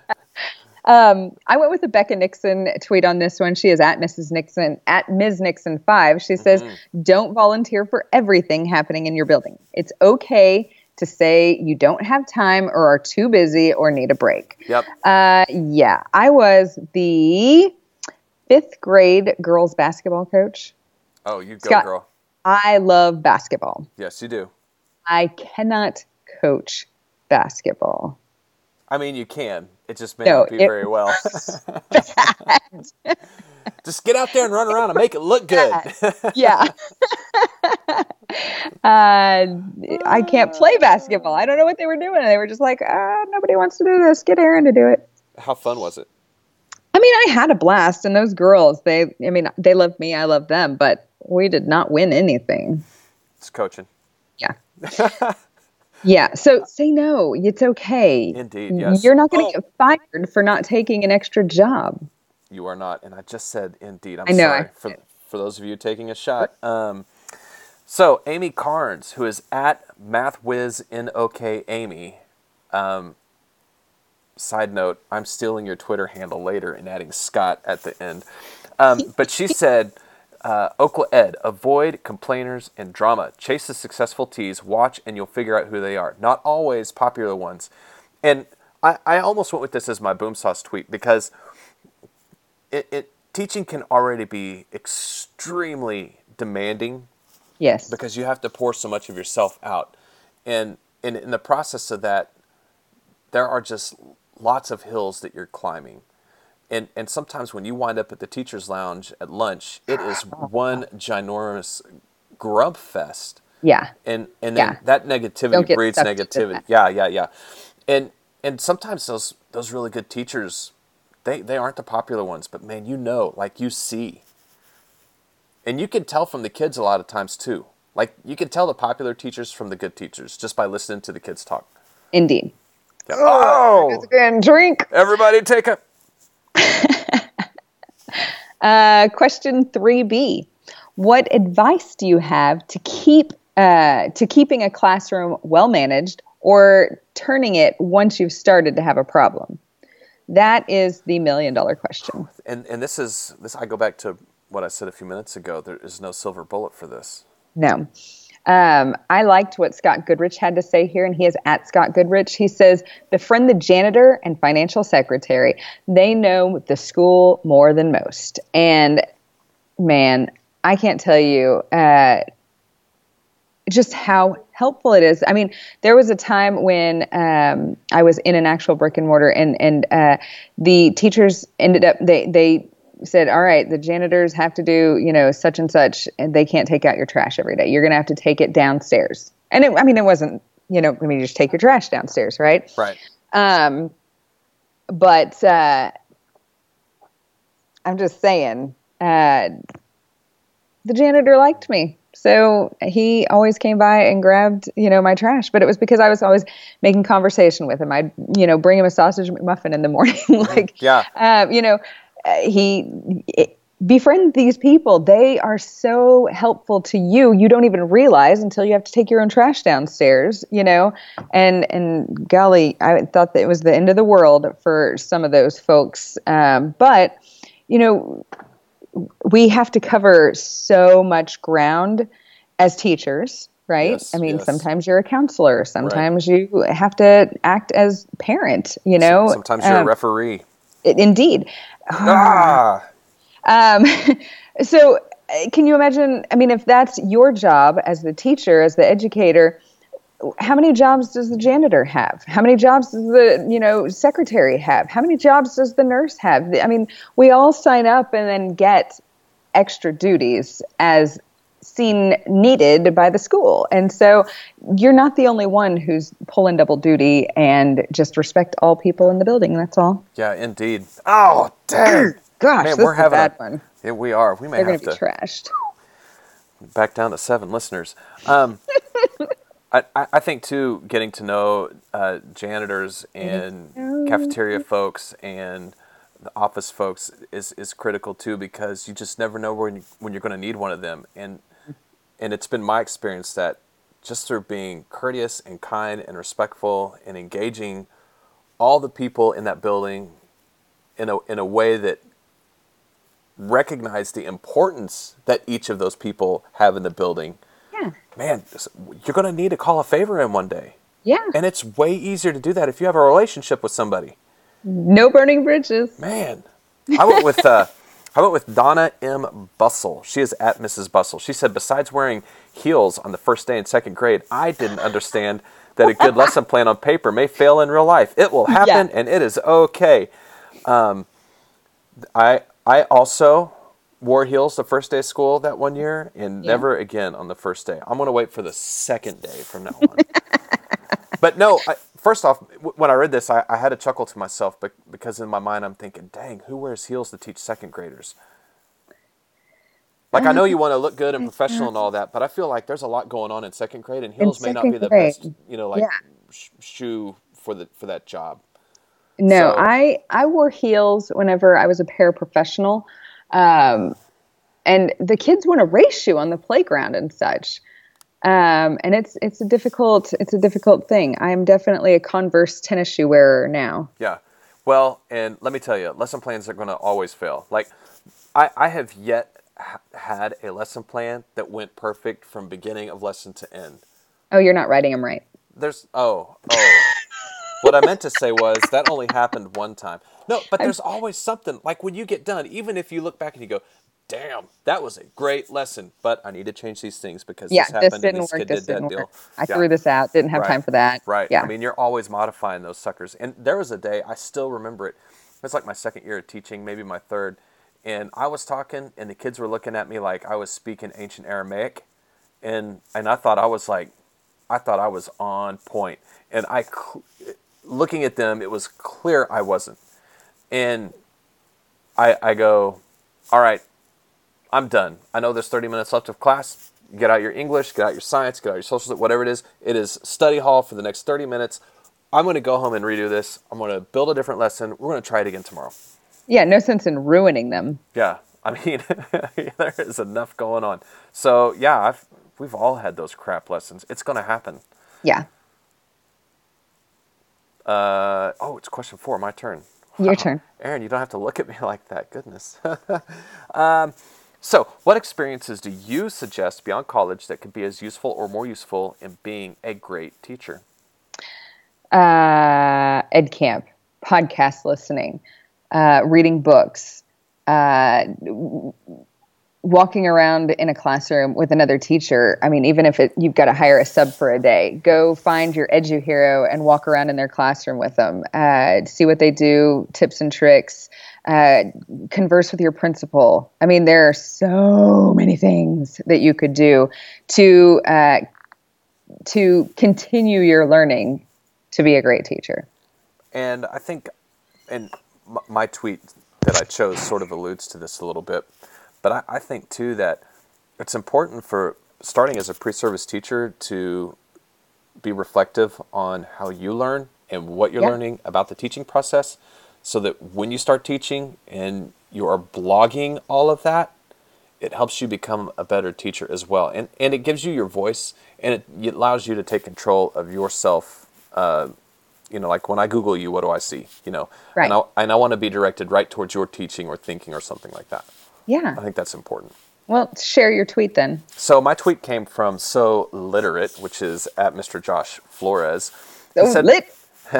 Um, I went with a Becca Nixon tweet on this one. She is at Missus Nixon, at Miz Nixon five. She says, don't volunteer for everything happening in your building. It's okay to say you don't have time or are too busy or need a break. yep. Uh, yeah, I was the fifth grade girls basketball coach. Oh, you go, Scott- girl. I love basketball. Yes, you do. I cannot coach basketball. I mean, you can. It just may No, not be it- very well. Just get out there and run around and make it look good. Yeah. uh, I can't play basketball. I don't know what they were doing. They were just like, ah, nobody wants to do this. Get Aaron to do it. How fun was it? I mean, I had a blast, and those girls, they, I mean, they loved me. I loved them, but we did not win anything. It's coaching. Yeah. Yeah. So say no. It's okay. Indeed, yes. You're not going Oh. to get fired for not taking an extra job. You are not, and I just said indeed. I'm I know, sorry I- for for those of you taking a shot. Um, so Amy Carnes, who is at MathWizNOK Amy. Um, side note: I'm stealing your Twitter handle later and adding Scott at the end. Um, but she said, uh, Okla Ed, avoid complainers and drama. Chase the successful T's. Watch, and you'll figure out who they are. Not always popular ones. And I, I almost went with this as my boom sauce tweet because. It, it teaching can already be extremely demanding Yes. because you have to pour so much of yourself out, and in in the process of that, there are just lots of hills that you're climbing, and and sometimes when you wind up at the teachers' lounge at lunch, it is one ginormous grub fest, Yeah. and and then Yeah. that Don't negativity get breeds sucked into negativity. that. Yeah, yeah, yeah, and and sometimes those those really good teachers. They they aren't the popular ones, but man, you know, like you see. And you can tell from the kids a lot of times too. Like you can tell the popular teachers from the good teachers just by listening to the kids talk. Indeed. Yeah. Oh! Again, drink. Everybody take a... uh, question three B. What advice do you have to keep uh, to keeping a classroom well managed or turning it once you've started to have a problem? That is the million dollar question. And and this is this. I go back to what I said a few minutes ago. There is no silver bullet for this. No. Um, I liked what Scott Goodrich had to say here, and he is at Scott Goodrich. He says, befriend the janitor and financial secretary. They know the school more than most. And man, I can't tell you uh, just how helpful it is. I mean, there was a time when um, I was in an actual brick and mortar, and and uh, the teachers ended up they they said, all right, the janitors have to do, you know, such and such, and they can't take out your trash every day. You're going to have to take it downstairs. And it, I mean, it wasn't, you know, I mean, you just take your trash downstairs, right? Right. Um, but uh, I'm just saying, uh, the janitor liked me. So he always came by and grabbed, you know, my trash, but it was because I was always making conversation with him. I'd, you know, bring him a sausage McMuffin in the morning. like, yeah. uh, you know, uh, he it, befriend these people. They are so helpful to you. You don't even realize until you have to take your own trash downstairs, you know, and, and golly, I thought that it was the end of the world for some of those folks. Um, but, you know, we have to cover so much ground as teachers, right? Yes, I mean, yes. sometimes you're a counselor. Sometimes right. you have to act as parent, you know. Sometimes you're um, a referee. It, indeed. Ah! Um, so can you imagine, I mean, if that's your job as the teacher, as the educator, how many jobs does the janitor have? How many jobs does the, you know, secretary have? How many jobs does the nurse have? I mean, we all sign up and then get extra duties as seen needed by the school. And so you're not the only one who's pulling double duty, and just respect all people in the building. That's all. Yeah, indeed. Oh, dang. Gosh, Man, this we're is a having bad a, one. Yeah, we are. We may They're have going to to be trashed. back down to seven listeners. Um, I, I think, too, getting to know uh, janitors and cafeteria folks and the office folks is, is critical, too, because you just never know when, you, when you're going to need one of them. And and it's been my experience that just through being courteous and kind and respectful and engaging all the people in that building in a in a way that recognize the importance that each of those people have in the building. Yeah. Man, you're going to need to call a favor in one day. Yeah. And it's way easier to do that if you have a relationship with somebody. No burning bridges. Man. I went with uh, I went with Donna M. Bussell. She is at Missus Bussell. She said, besides wearing heels on the first day in second grade, I didn't understand that a good lesson plan on paper may fail in real life. It will happen, yeah. and it is okay. Um, I I also wore heels the first day of school that one year, and yeah. never again on the first day. I'm going to wait for the second day from now on. But no, I, first off, w- when I read this, I, I had a chuckle to myself, but, because in my mind I'm thinking, dang, who wears heels to teach second graders? Like, I know you want to look good and professional and all that, but I feel like there's a lot going on in second grade, and heels may not be the grade. best, you know, like yeah. sh- shoe for the for that job. No, so, I, I wore heels whenever I was a paraprofessional, um, and the kids want to race you on the playground and such. Um, and it's it's a difficult it's a difficult thing. I am definitely a Converse tennis shoe wearer now. Yeah, well, and let me tell you, lesson plans are going to always fail. Like, I, I have yet ha- had a lesson plan that went perfect from beginning of lesson to end. Oh, you're not writing them right. There's oh oh. What I meant to say was that only happened one time. No, but there's always something, like when you get done, even if you look back and you go, damn, that was a great lesson, but I need to change these things because yeah, this happened this didn't and this work, kid this did didn't that work. deal. I yeah. threw this out, didn't have right. time for that. Right. Yeah. I mean, you're always modifying those suckers. And there was a day, I still remember it. It was like my second year of teaching, maybe my third. And I was talking, and the kids were looking at me like I was speaking ancient Aramaic. And and I thought I was like, I thought I was on point. And I, looking at them, it was clear I wasn't. And I I go, all right, I'm done. I know there's thirty minutes left of class. Get out your English, get out your science, get out your social, whatever it is. It is study hall for the next thirty minutes. I'm going to go home and redo this. I'm going to build a different lesson. We're going to try it again tomorrow. Yeah, no sense in ruining them. Yeah, I mean, there is enough going on. So yeah, I've, we've all had those crap lessons. It's going to happen. Yeah. Uh, oh, it's question four. My turn. Your Wow. turn. Aaron, you don't have to look at me like that. Goodness. um, so, what experiences do you suggest beyond college that could be as useful or more useful in being a great teacher? Uh, ed camp, podcast listening, uh, reading books, uh, w- walking around in a classroom with another teacher. I mean, even if it, you've got to hire a sub for a day, go find your edu hero and walk around in their classroom with them. Uh, see what they do, tips and tricks. Uh, converse with your principal. I mean, there are so many things that you could do to uh, to continue your learning to be a great teacher. And I think, and m- my tweet that I chose sort of alludes to this a little bit, but I, I think too that it's important for starting as a pre-service teacher to be reflective on how you learn and what you're Yeah. learning about the teaching process, so that when you start teaching and you are blogging all of that, it helps you become a better teacher as well. And and it gives you your voice, and it, it allows you to take control of yourself. Uh, you know, like when I Google you, what do I see? You know, Right. and I, and I want to be directed right towards your teaching or thinking or something like that. Yeah. I think that's important. Well, share your tweet then. So my tweet came from So Literate, which is at Mister Josh Flores. He So said- lit.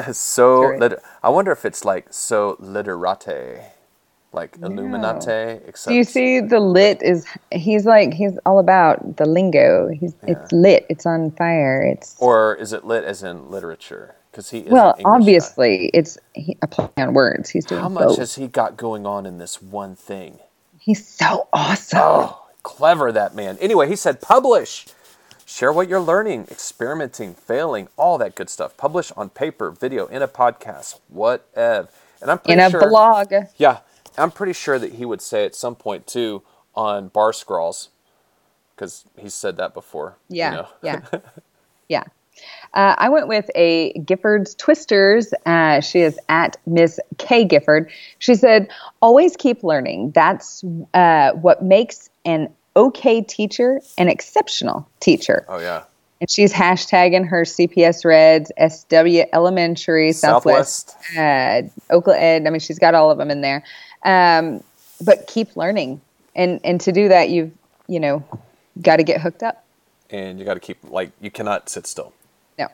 so Literate. liter- I wonder if it's like so literate, like Illuminate. Except Do you see the lit is, he's like, he's all about the lingo. He's, it's lit. It's on fire. It's, Or is it lit as in literature? Because he is well, an English guy. obviously it's he, a play on words. He's doing How much both. has he got going on in this one thing? He's so awesome. Oh, clever, that man. Anyway, he said, publish. Share what you're learning, experimenting, failing, all that good stuff. Publish on paper, video, in a podcast, whatever. And I'm pretty In a sure, blog. Yeah, I'm pretty sure that he would say at some point too on Bar Scrawls, because he's said that before. Yeah. You know? Yeah. Yeah. Uh, I went with a Gifford's Twisters. Uh, she is at Miss K Gifford. She said, always keep learning. That's uh, what makes an okay teacher an exceptional teacher. Oh, yeah. And she's hashtagging her C P S Reds, S W Elementary, Southwest, Southwest. uh, Oakland Ed. I mean, she's got all of them in there. Um, but keep learning. And, and to do that, you've, you know, got to get hooked up. And you got to keep, like, you cannot sit still. No.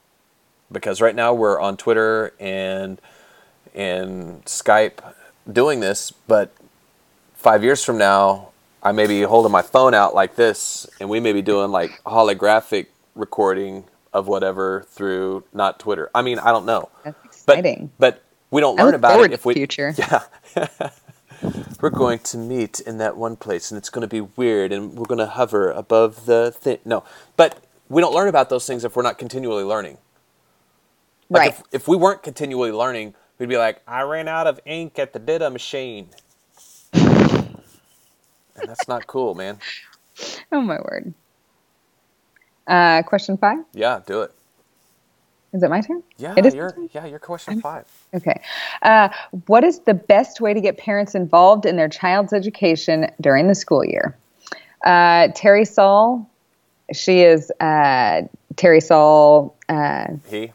Because right now we're on Twitter and and Skype doing this, but five years from now, I may be holding my phone out like this, and we may be doing like holographic recording of whatever through not Twitter. I mean, I don't know. That's But, exciting. but we don't I learn look about forward it if to we the future. Yeah. We're going to meet in that one place, and it's going to be weird, and we're going to hover above the thing. No, but we don't learn about those things if we're not continually learning. Like Right. if, if we weren't continually learning, we'd be like, I ran out of ink at the data machine. And that's not cool, man. Oh, my word. Uh, question five? Yeah, do it. Is it my turn? Yeah, It is my you're turn? yeah, you're question five. Okay. Uh, what is the best way to get parents involved in their child's education during the school year? Uh, Terry Saul, she is uh, Terry Saul. Uh, He?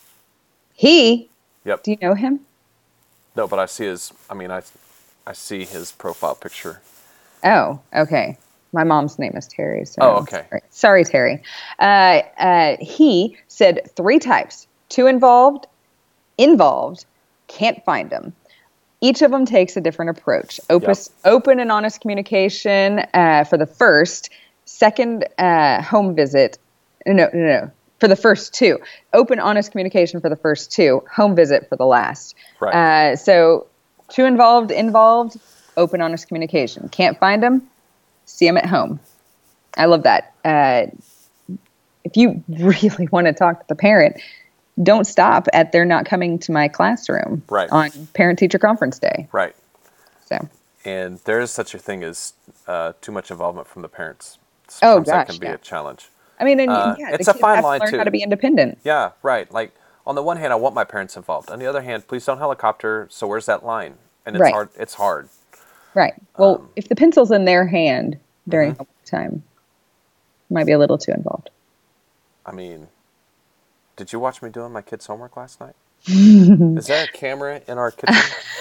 he, Yep. do you know him? No, but I see his, I mean, I, I see his profile picture. Oh, okay. My mom's name is Terry. So Oh, okay. Sorry, sorry Terry. Uh, uh, he said three types: too involved, involved, can't find them. Each of them takes a different approach. Opus, Open and honest communication uh, for the first. Second, uh, home visit. No, no, no. For the first two. Open, honest communication for the first two. Home visit for the last. Right. Uh, so, too involved, involved, open, honest communication. Can't find them, see them at home. I love that. Uh, if you really want to talk to the parent, don't stop at they're not coming to my classroom Right. on parent-teacher conference day. Right. So, And there is such a thing as uh, too much involvement from the parents. Oh, Sometimes that gosh, can be yeah. a challenge. I mean, and Uh, yeah, it's the a kids fine have to line, learn too. how to be independent. Yeah, right. Like on the one hand, I want my parents involved. On the other hand, please don't helicopter. So where's that line? And it's Right. hard. It's hard. Right. Well, Um, if the pencil's in their hand during Mhm. homework time, might be a little too involved. I mean, did you watch me doing my kids' homework last night? Is there a camera in our kitchen?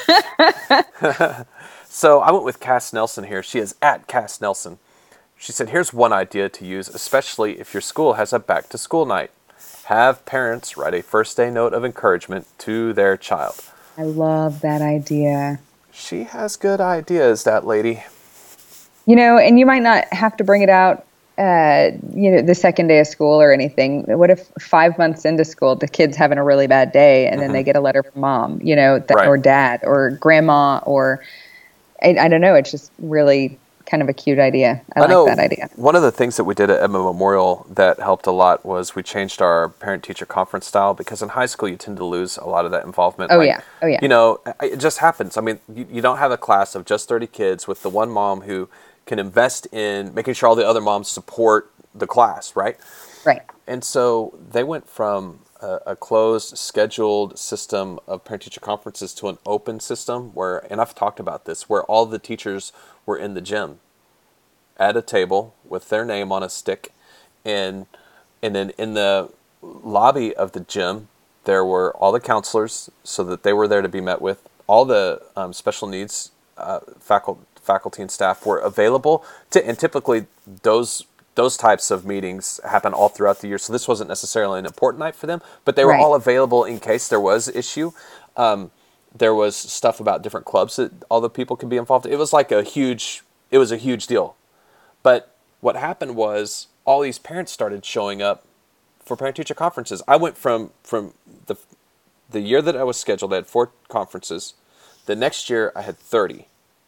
So I went with Cass Nelson here. She is at Cass Nelson. She said, here's one idea to use, especially if your school has a back-to-school night. Have parents write a first day note of encouragement to their child. I love that idea. She has good ideas, that lady. You know, and you might not have to bring it out, uh, you know, the second day of school or anything. What if five months into school, the kid's having a really bad day and then they get a letter from mom, you know, th- Right. or dad or grandma or, I, I don't know. It's just really kind of a cute idea. I, like know that idea. One of the things that we did at Emma Memorial that helped a lot was we changed our parent-teacher conference style, because in high school you tend to lose a lot of that involvement. Oh, yeah. Oh, yeah. You know, it just happens. I mean, you, you don't have a class of just thirty kids with the one mom who can invest in making sure all the other moms support the class, right? Right. And so they went from a, a closed, scheduled system of parent-teacher conferences to an open system where, and I've talked about this, where all the teachers were in the gym at a table with their name on a stick, and and then in the lobby of the gym there were all the counselors, so that they were there to be met with. All the um, special needs uh, faculty, faculty and staff were available to, and typically those those types of meetings happen all throughout the year. So this wasn't necessarily an important night for them, but they were Right. all available in case there was issue. Um, there was stuff about different clubs that all the people could be involved in. It was like a huge, it was a huge deal. But what happened was all these parents started showing up for parent-teacher conferences. I went from from the the year that I was scheduled, I had four conferences. The next year, I had thirty.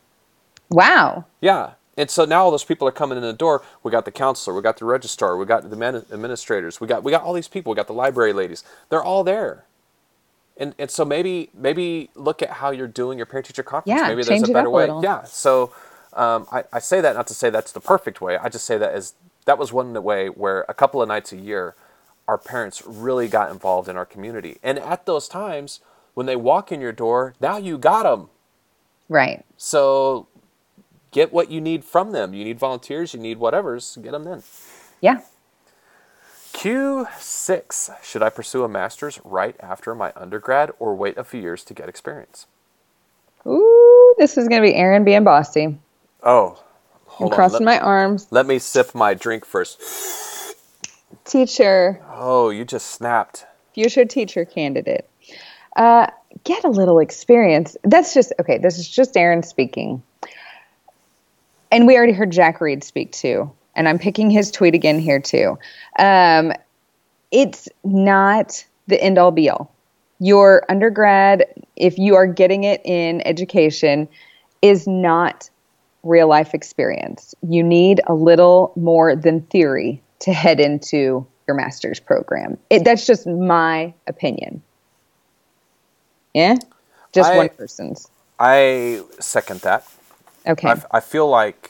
Wow. Yeah. And so now all those people are coming in the door. We got the counselor, we got the registrar, we got the man- administrators, we got we got all these people, we got the library ladies. They're all there. And and so maybe maybe look at how you're doing your parent-teacher conference. Yeah, maybe there's change a it better up a way. little. Yeah. So um, I, I say that not to say that's the perfect way. I just say that as that was one way where a couple of nights a year, our parents really got involved in our community. And at those times, when they walk in your door, now you got them. Right. So get what you need from them. You need volunteers, you need whatever's, get them in. Yeah. Q six. Should I pursue a master's right after my undergrad or wait a few years to get experience? Ooh, this is going to be Aaron being bossy. Oh, I'm hold on. crossing Let, my arms. let me sip my drink first. Teacher, Oh, you just snapped. future teacher candidate. Uh, get a little experience. That's just, okay, this is just Aaron speaking. And we already heard Jack Reed speak too. And I'm picking his tweet again here too. Um, it's not the end all be all. Your undergrad, if you are getting it in education, is not real life experience. You need a little more than theory to head into your master's program. It, that's just my opinion. Yeah? Just I- one person's. I second that. Okay. I, I feel like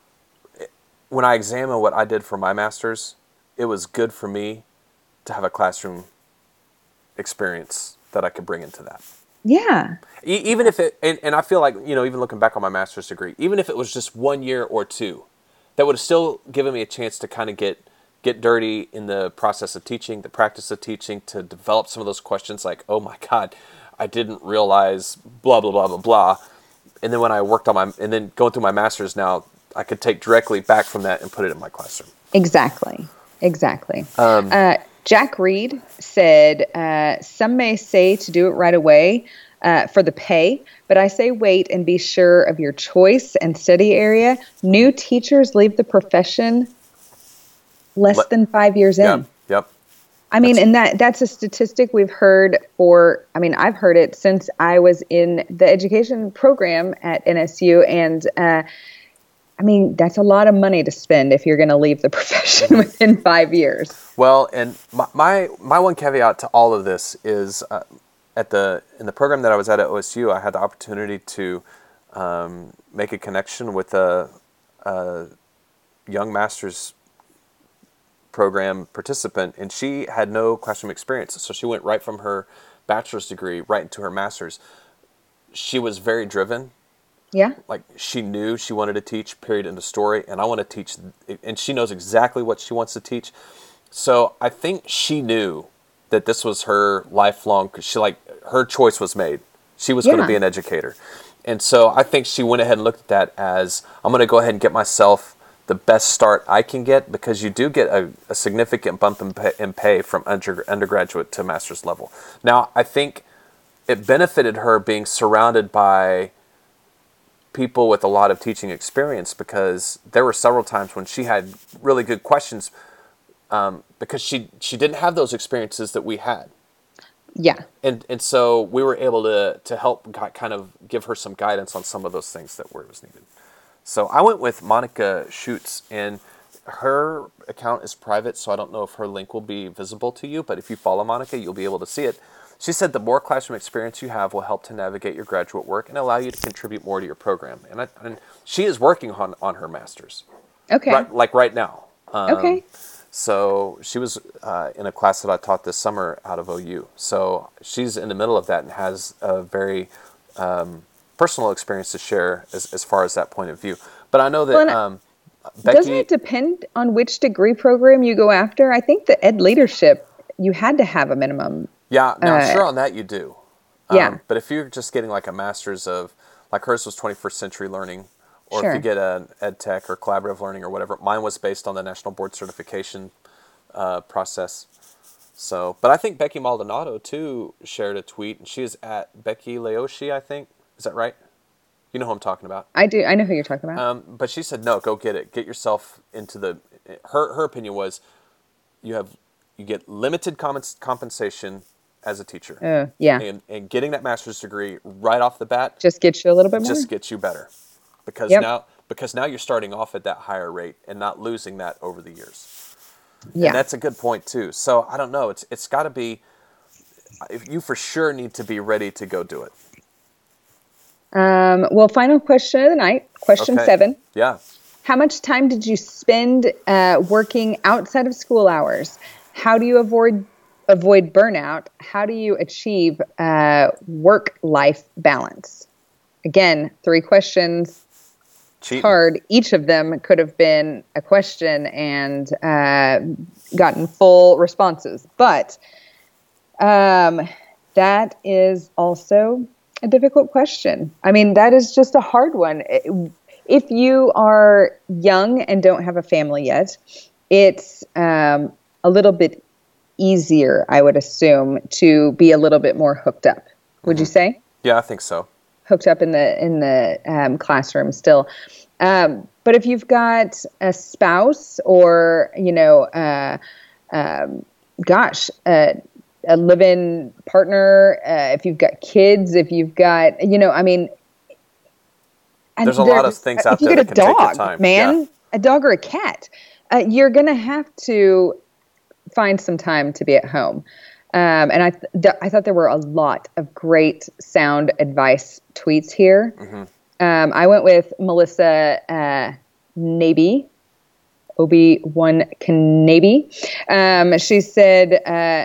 when I examine what I did for my master's, it was good for me to have a classroom experience that I could bring into that. Yeah. E- even if it, and, and I feel like, you know, even looking back on my master's degree, even if it was just one year or two, that would have still given me a chance to kind of get get dirty in the process of teaching, the practice of teaching, to develop some of those questions like, oh my God, I didn't realize blah, blah, blah, blah, blah. And then when I worked on my, and then going through my master's now, I could take directly back from that and put it in my classroom. Exactly. Exactly. Um, uh, Jack Reed said, uh, some may say to do it right away uh, for the pay, but I say wait and be sure of your choice and study area. New teachers leave the profession less Le- than five years in. Yep, yep. I mean, and that that's a statistic we've heard for, I mean, I've heard it since I was in the education program at N S U. And, uh, I mean, that's a lot of money to spend if you're going to leave the profession within five years. Well, and my, my, my one caveat to all of this is uh, at the in the program that I was at at O S U, I had the opportunity to um, make a connection with a, a young master's program participant, and she had no classroom experience. So she went right from her bachelor's degree right into her master's. She was very driven. Yeah. Like, she knew she wanted to teach, period, in the story, and I want to teach, and she knows exactly what she wants to teach. So I think she knew that this was her lifelong, because she, like, her choice was made. She was Yeah. going to be an educator. And so I think she went ahead and looked at that as, I'm going to go ahead and get myself the best start I can get, because you do get a, a significant bump in pay, in pay from under, undergraduate to master's level. Now, I think it benefited her being surrounded by people with a lot of teaching experience, because there were several times when she had really good questions, um, because she she didn't have those experiences that we had. Yeah. And and so we were able to to help gu- kind of give her some guidance on some of those things that were was needed. So I went with Monica Schutz, and her account is private, so I don't know if her link will be visible to you, but if you follow Monica, you'll be able to see it. She said the more classroom experience you have will help to navigate your graduate work and allow you to contribute more to your program. And, I, and she is working on, on her master's, Okay. right, like right now. Um, Okay. So she was uh, in a class that I taught this summer out of O U. So she's in the middle of that and has a very um, personal experience to share as, as far as that point of view. But I know that Well, and um, Becky... Doesn't it depend on which degree program you go after? I think the ed leadership, you had to have a minimum. Yeah, now Uh, sure on that you do. Um, Yeah. But if you're just getting like a master's of, like hers was twenty-first century learning, or Sure. if you get an ed tech or collaborative learning or whatever, mine was based on the National Board Certification uh, process. So, but I think Becky Maldonado too shared a tweet, and she is at Becky Leoshi, I think. Is that right? You know who I'm talking about. I do. I know who you're talking about. Um, but she said, no, go get it. Get yourself into the, her, her opinion was you have, you get limited comp- compensation as a teacher. Uh, yeah. And, and getting that master's degree right off the bat Just gets you a little bit more. just gets you better. Because Yep. now because now you're starting off at that higher rate and not losing that over the years. Yeah. And that's a good point too. So I don't know. It's it's got to be, if you for sure need to be ready to go do it. Um, well, final question of the night, question Okay. seven. Yeah. How much time did you spend uh, working outside of school hours? How do you avoid avoid burnout? How do you achieve uh, work-life balance? Again, three questions. Cheating. Hard. Each of them could have been a question and uh, gotten full responses. But um, that is also a difficult question. I mean, that is just a hard one. If you are young and don't have a family yet, it's um, a little bit easier, I would assume, to be a little bit more hooked up. Would you say? Yeah, I think so. Hooked up in the in the um, classroom still. Um, but if you've got a spouse or, you know, uh, um, gosh, uh, a live-in partner, uh, if you've got kids, if you've got, you know, I mean, and There's a lot of things out if you there get that a can take your dog, time. man, Yeah. a dog or a cat, uh, you're going to have to find some time to be at home. Um, and I, th- th- I thought there were a lot of great sound advice tweets here. Mm-hmm. Um, I went with Melissa uh, Naby, Obi-Wan Kenobi. Um, she said, uh,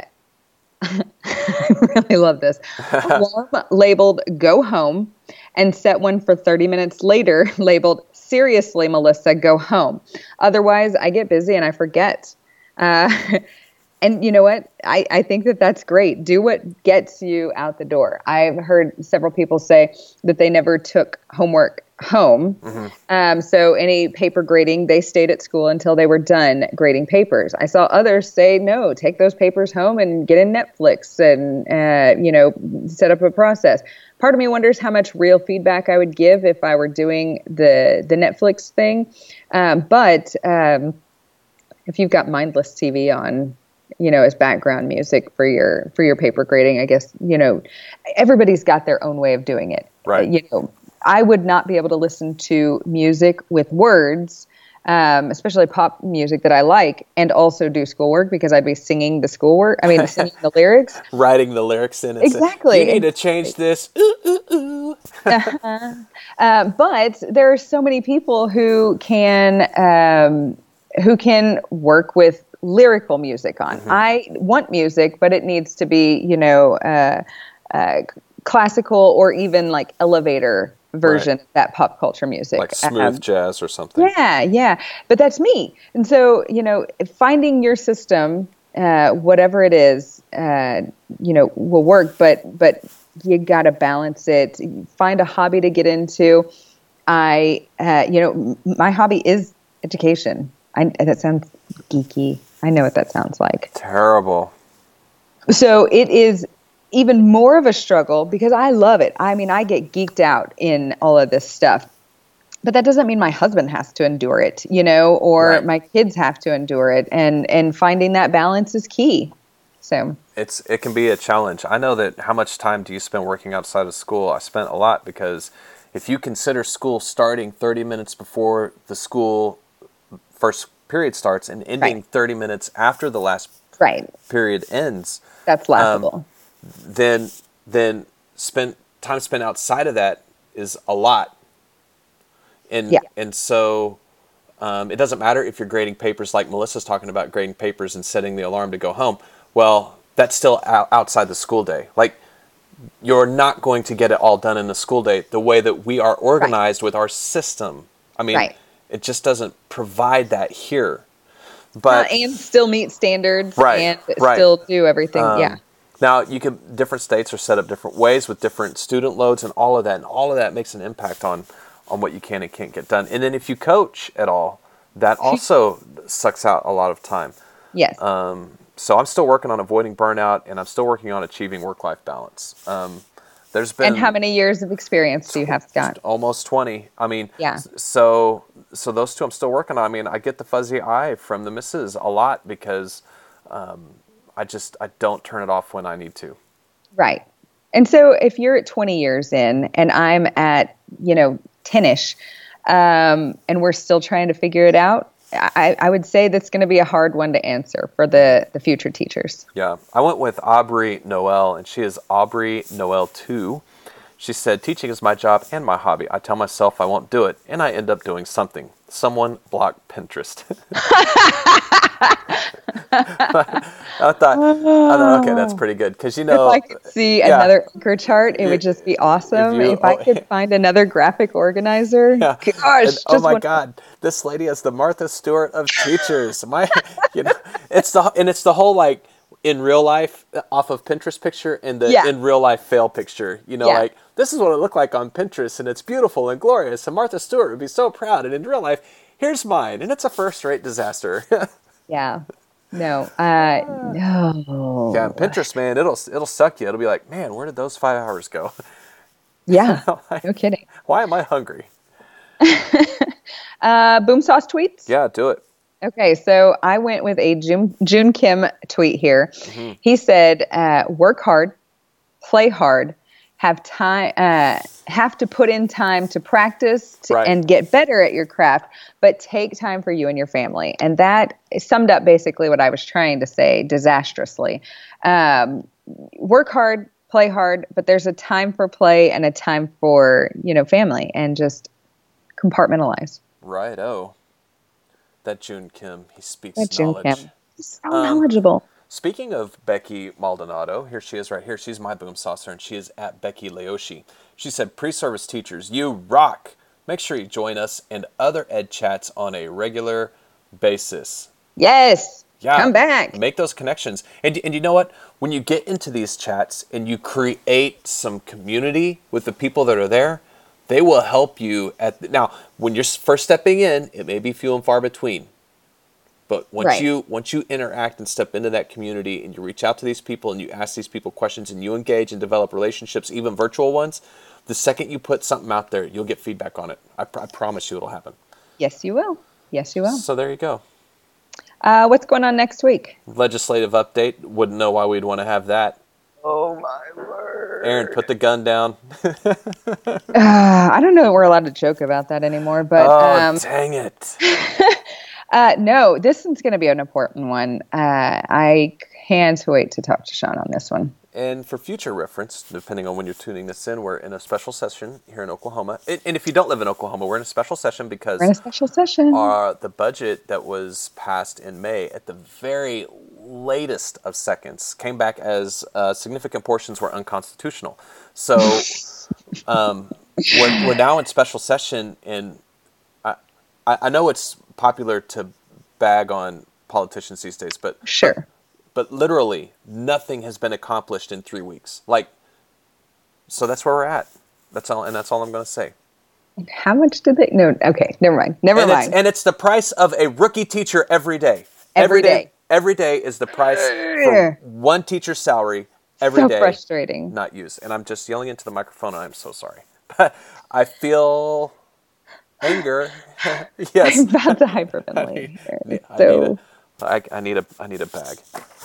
I really love this, alarm labeled "Go Home," and set one for thirty minutes later labeled "Seriously, Melissa, go home. Otherwise, I get busy and I forget." Uh, And you know what? I, I think that that's great. Do what gets you out the door. I've heard several people say that they never took homework home. Mm-hmm. Um, so any paper grading, they stayed at school until they were done grading papers. I saw others say, no, take those papers home and get in Netflix and, uh, you know, set up a process. Part of me wonders how much real feedback I would give if I were doing the, the Netflix thing. Um, but um, if you've got mindless T V on, you know, as background music for your for your paper grading, I guess, you know, everybody's got their own way of doing it. Right. You know, I would not be able to listen to music with words, um, especially pop music that I like, and also do schoolwork because I'd be singing the schoolwork. I mean, singing the lyrics. Writing the lyrics in. And Exactly. Say, you need to change this. Ooh, ooh, ooh. uh-huh. uh, but there are so many people who can um, who can work with lyrical music on. Mm-hmm. I want music, but it needs to be, you know, uh, uh, classical or even like elevator version right. of that pop culture music. Like smooth um, jazz or something. Yeah, yeah. But that's me. And so, you know, finding your system, uh, whatever it is, uh, you know, will work, but, but you got to balance it. Find a hobby to get into. I, uh, you know, my hobby is education. I, that sounds geeky. I know what that sounds like. Terrible. So it is even more of a struggle because I love it. I mean, I get geeked out in all of this stuff. But that doesn't mean my husband has to endure it, you know, or right. my kids have to endure it. And, and finding that balance is key. So it's it can be a challenge. I know that how much time do you spend working outside of school? I spent a lot because if you consider school starting thirty minutes before the school first period starts and ending right. thirty minutes after the last right. period ends, that's laughable. Um, then then spent time spent outside of that is a lot. And yeah. and so um, it doesn't matter if you're grading papers like Melissa's talking about grading papers and setting the alarm to go home. Well, that's still out, outside the school day. Like you're not going to get it all done in the school day the way that we are organized right. with our system. I mean, right. it just doesn't provide that here. But uh, and still meet standards right, and right. still do everything. Um, yeah. Now you can different states are set up different ways with different student loads and all of that, and all of that makes an impact on. on what you can and can't get done. And then if you coach at all, that also sucks out a lot of time. Yes. Um, so I'm still working on avoiding burnout, and I'm still working on achieving work-life balance. Um, there's been And how many years of experience do you have, Scott? Almost twenty. I mean, yeah. so so those two I'm still working on. I mean, I get the fuzzy eye from the missus a lot because um, I just, I don't turn it off when I need to. Right. And so if you're at twenty years in and I'm at, you know, ten-ish, um, and we're still trying to figure it out, I, I would say that's going to be a hard one to answer for the, the future teachers. Yeah. I went with Aubrey Noel, and she is Aubrey Noel two. She said, teaching is my job and my hobby. I tell myself I won't do it, and I end up doing something. Someone block Pinterest. I thought, I thought, okay, that's pretty good. Because, you know, if I could see yeah. another anchor chart, it you, would just be awesome. If, you, if I oh, could find another graphic organizer, yeah. gosh. And, just oh my one. God, this lady is the Martha Stewart of teachers. My, you know, it's the, and it's the whole like in real life off of Pinterest picture and the yeah. in real life fail picture. You know, yeah. like this is what it looked like on Pinterest, and it's beautiful and glorious, and Martha Stewart would be so proud. And in real life, here's mine, and it's a first-rate disaster. yeah. No, uh, no. Yeah, Pinterest, man, it'll it'll suck you. It'll be like, man, where did those five hours go? Yeah, like, no kidding. Why am I hungry? uh, Boom Sauce tweets? Yeah, do it. Okay, so I went with a June, June Kim tweet here. Mm-hmm. He said, uh, work hard, play hard, have time, uh, have to put in time to practice to, right. and get better at your craft, but take time for you and your family. And that summed up basically what I was trying to say disastrously. Um, work hard, play hard, but there's a time for play and a time for, you know, family, and just compartmentalize. Right. Oh, that June Kim, he speaks that June knowledge. Kim. He's so um, knowledgeable. Speaking of Becky Maldonado, here she is right here. She's my boom saucer, and she is at Becky Leoshi. She said, pre-service teachers, you rock. Make sure you join us and other ed chats on a regular basis. Yes. Yeah. Come back. Make those connections. And, and you know what? When you get into these chats and you create some community with the people that are there, they will help you. At the, now, when you're first stepping in, it may be few and far between. But once right. you once you interact and step into that community and you reach out to these people and you ask these people questions and you engage and develop relationships, even virtual ones, the second you put something out there, you'll get feedback on it. I, pr- I promise you it'll happen. Yes, you will. Yes, you will. So there you go. Uh, what's going on next week? Legislative update. Wouldn't know why we'd want to have that. Oh, my word. Aaron, put the gun down. uh, I don't know that we're allowed to joke about that anymore. But oh, um, dang it. Uh, no, this is going to be an important one. Uh, I can't wait to talk to Sean on this one. and for future reference, depending on when you're tuning this in, we're in a special session here in Oklahoma. And, and if you don't live in Oklahoma, we're in a special session because We're in a special session. our, the budget that was passed in May at the very latest of seconds came back as uh, significant portions were unconstitutional. So um, we're, we're now in special session, and I, I, I know it's popular to bag on politicians these days, but Sure. but literally nothing has been accomplished in three weeks. Like, so that's where we're at. That's all, and that's all I'm going to say. How much did they? No, okay, never mind. Never And it's, mind. and it's the price of a rookie teacher every day. Every day. Every day is the price for one teacher's salary every So day. frustrating. Not used. And I'm just yelling into the microphone, and I'm so sorry. But I feel anger. Yes. I'm about to hyperventilate. here. I need, I, so need a, I, I need a I need a bag.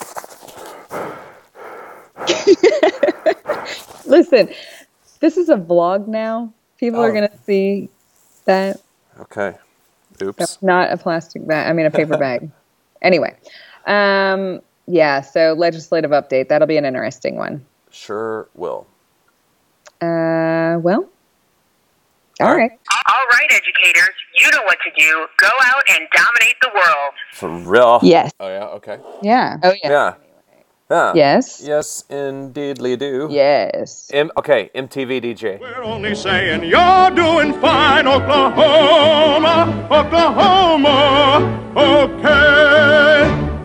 listen, this is a vlog now. People Oh. are gonna see that. Okay. Oops. Not a plastic bag. I mean, a paper bag. Anyway, um, yeah. So legislative update. That'll be an interesting one. Sure will. Uh, well, All all right. right. All right, educators, you know what to do. Go out and dominate the world. For real? Yes. Oh yeah. Okay. Yeah. Oh yeah. Yeah. Yeah. Yes. Yes, indeedly do. Yes. M- okay, M T V D J. We're only saying you're doing fine, Oklahoma, Oklahoma, Oklahoma.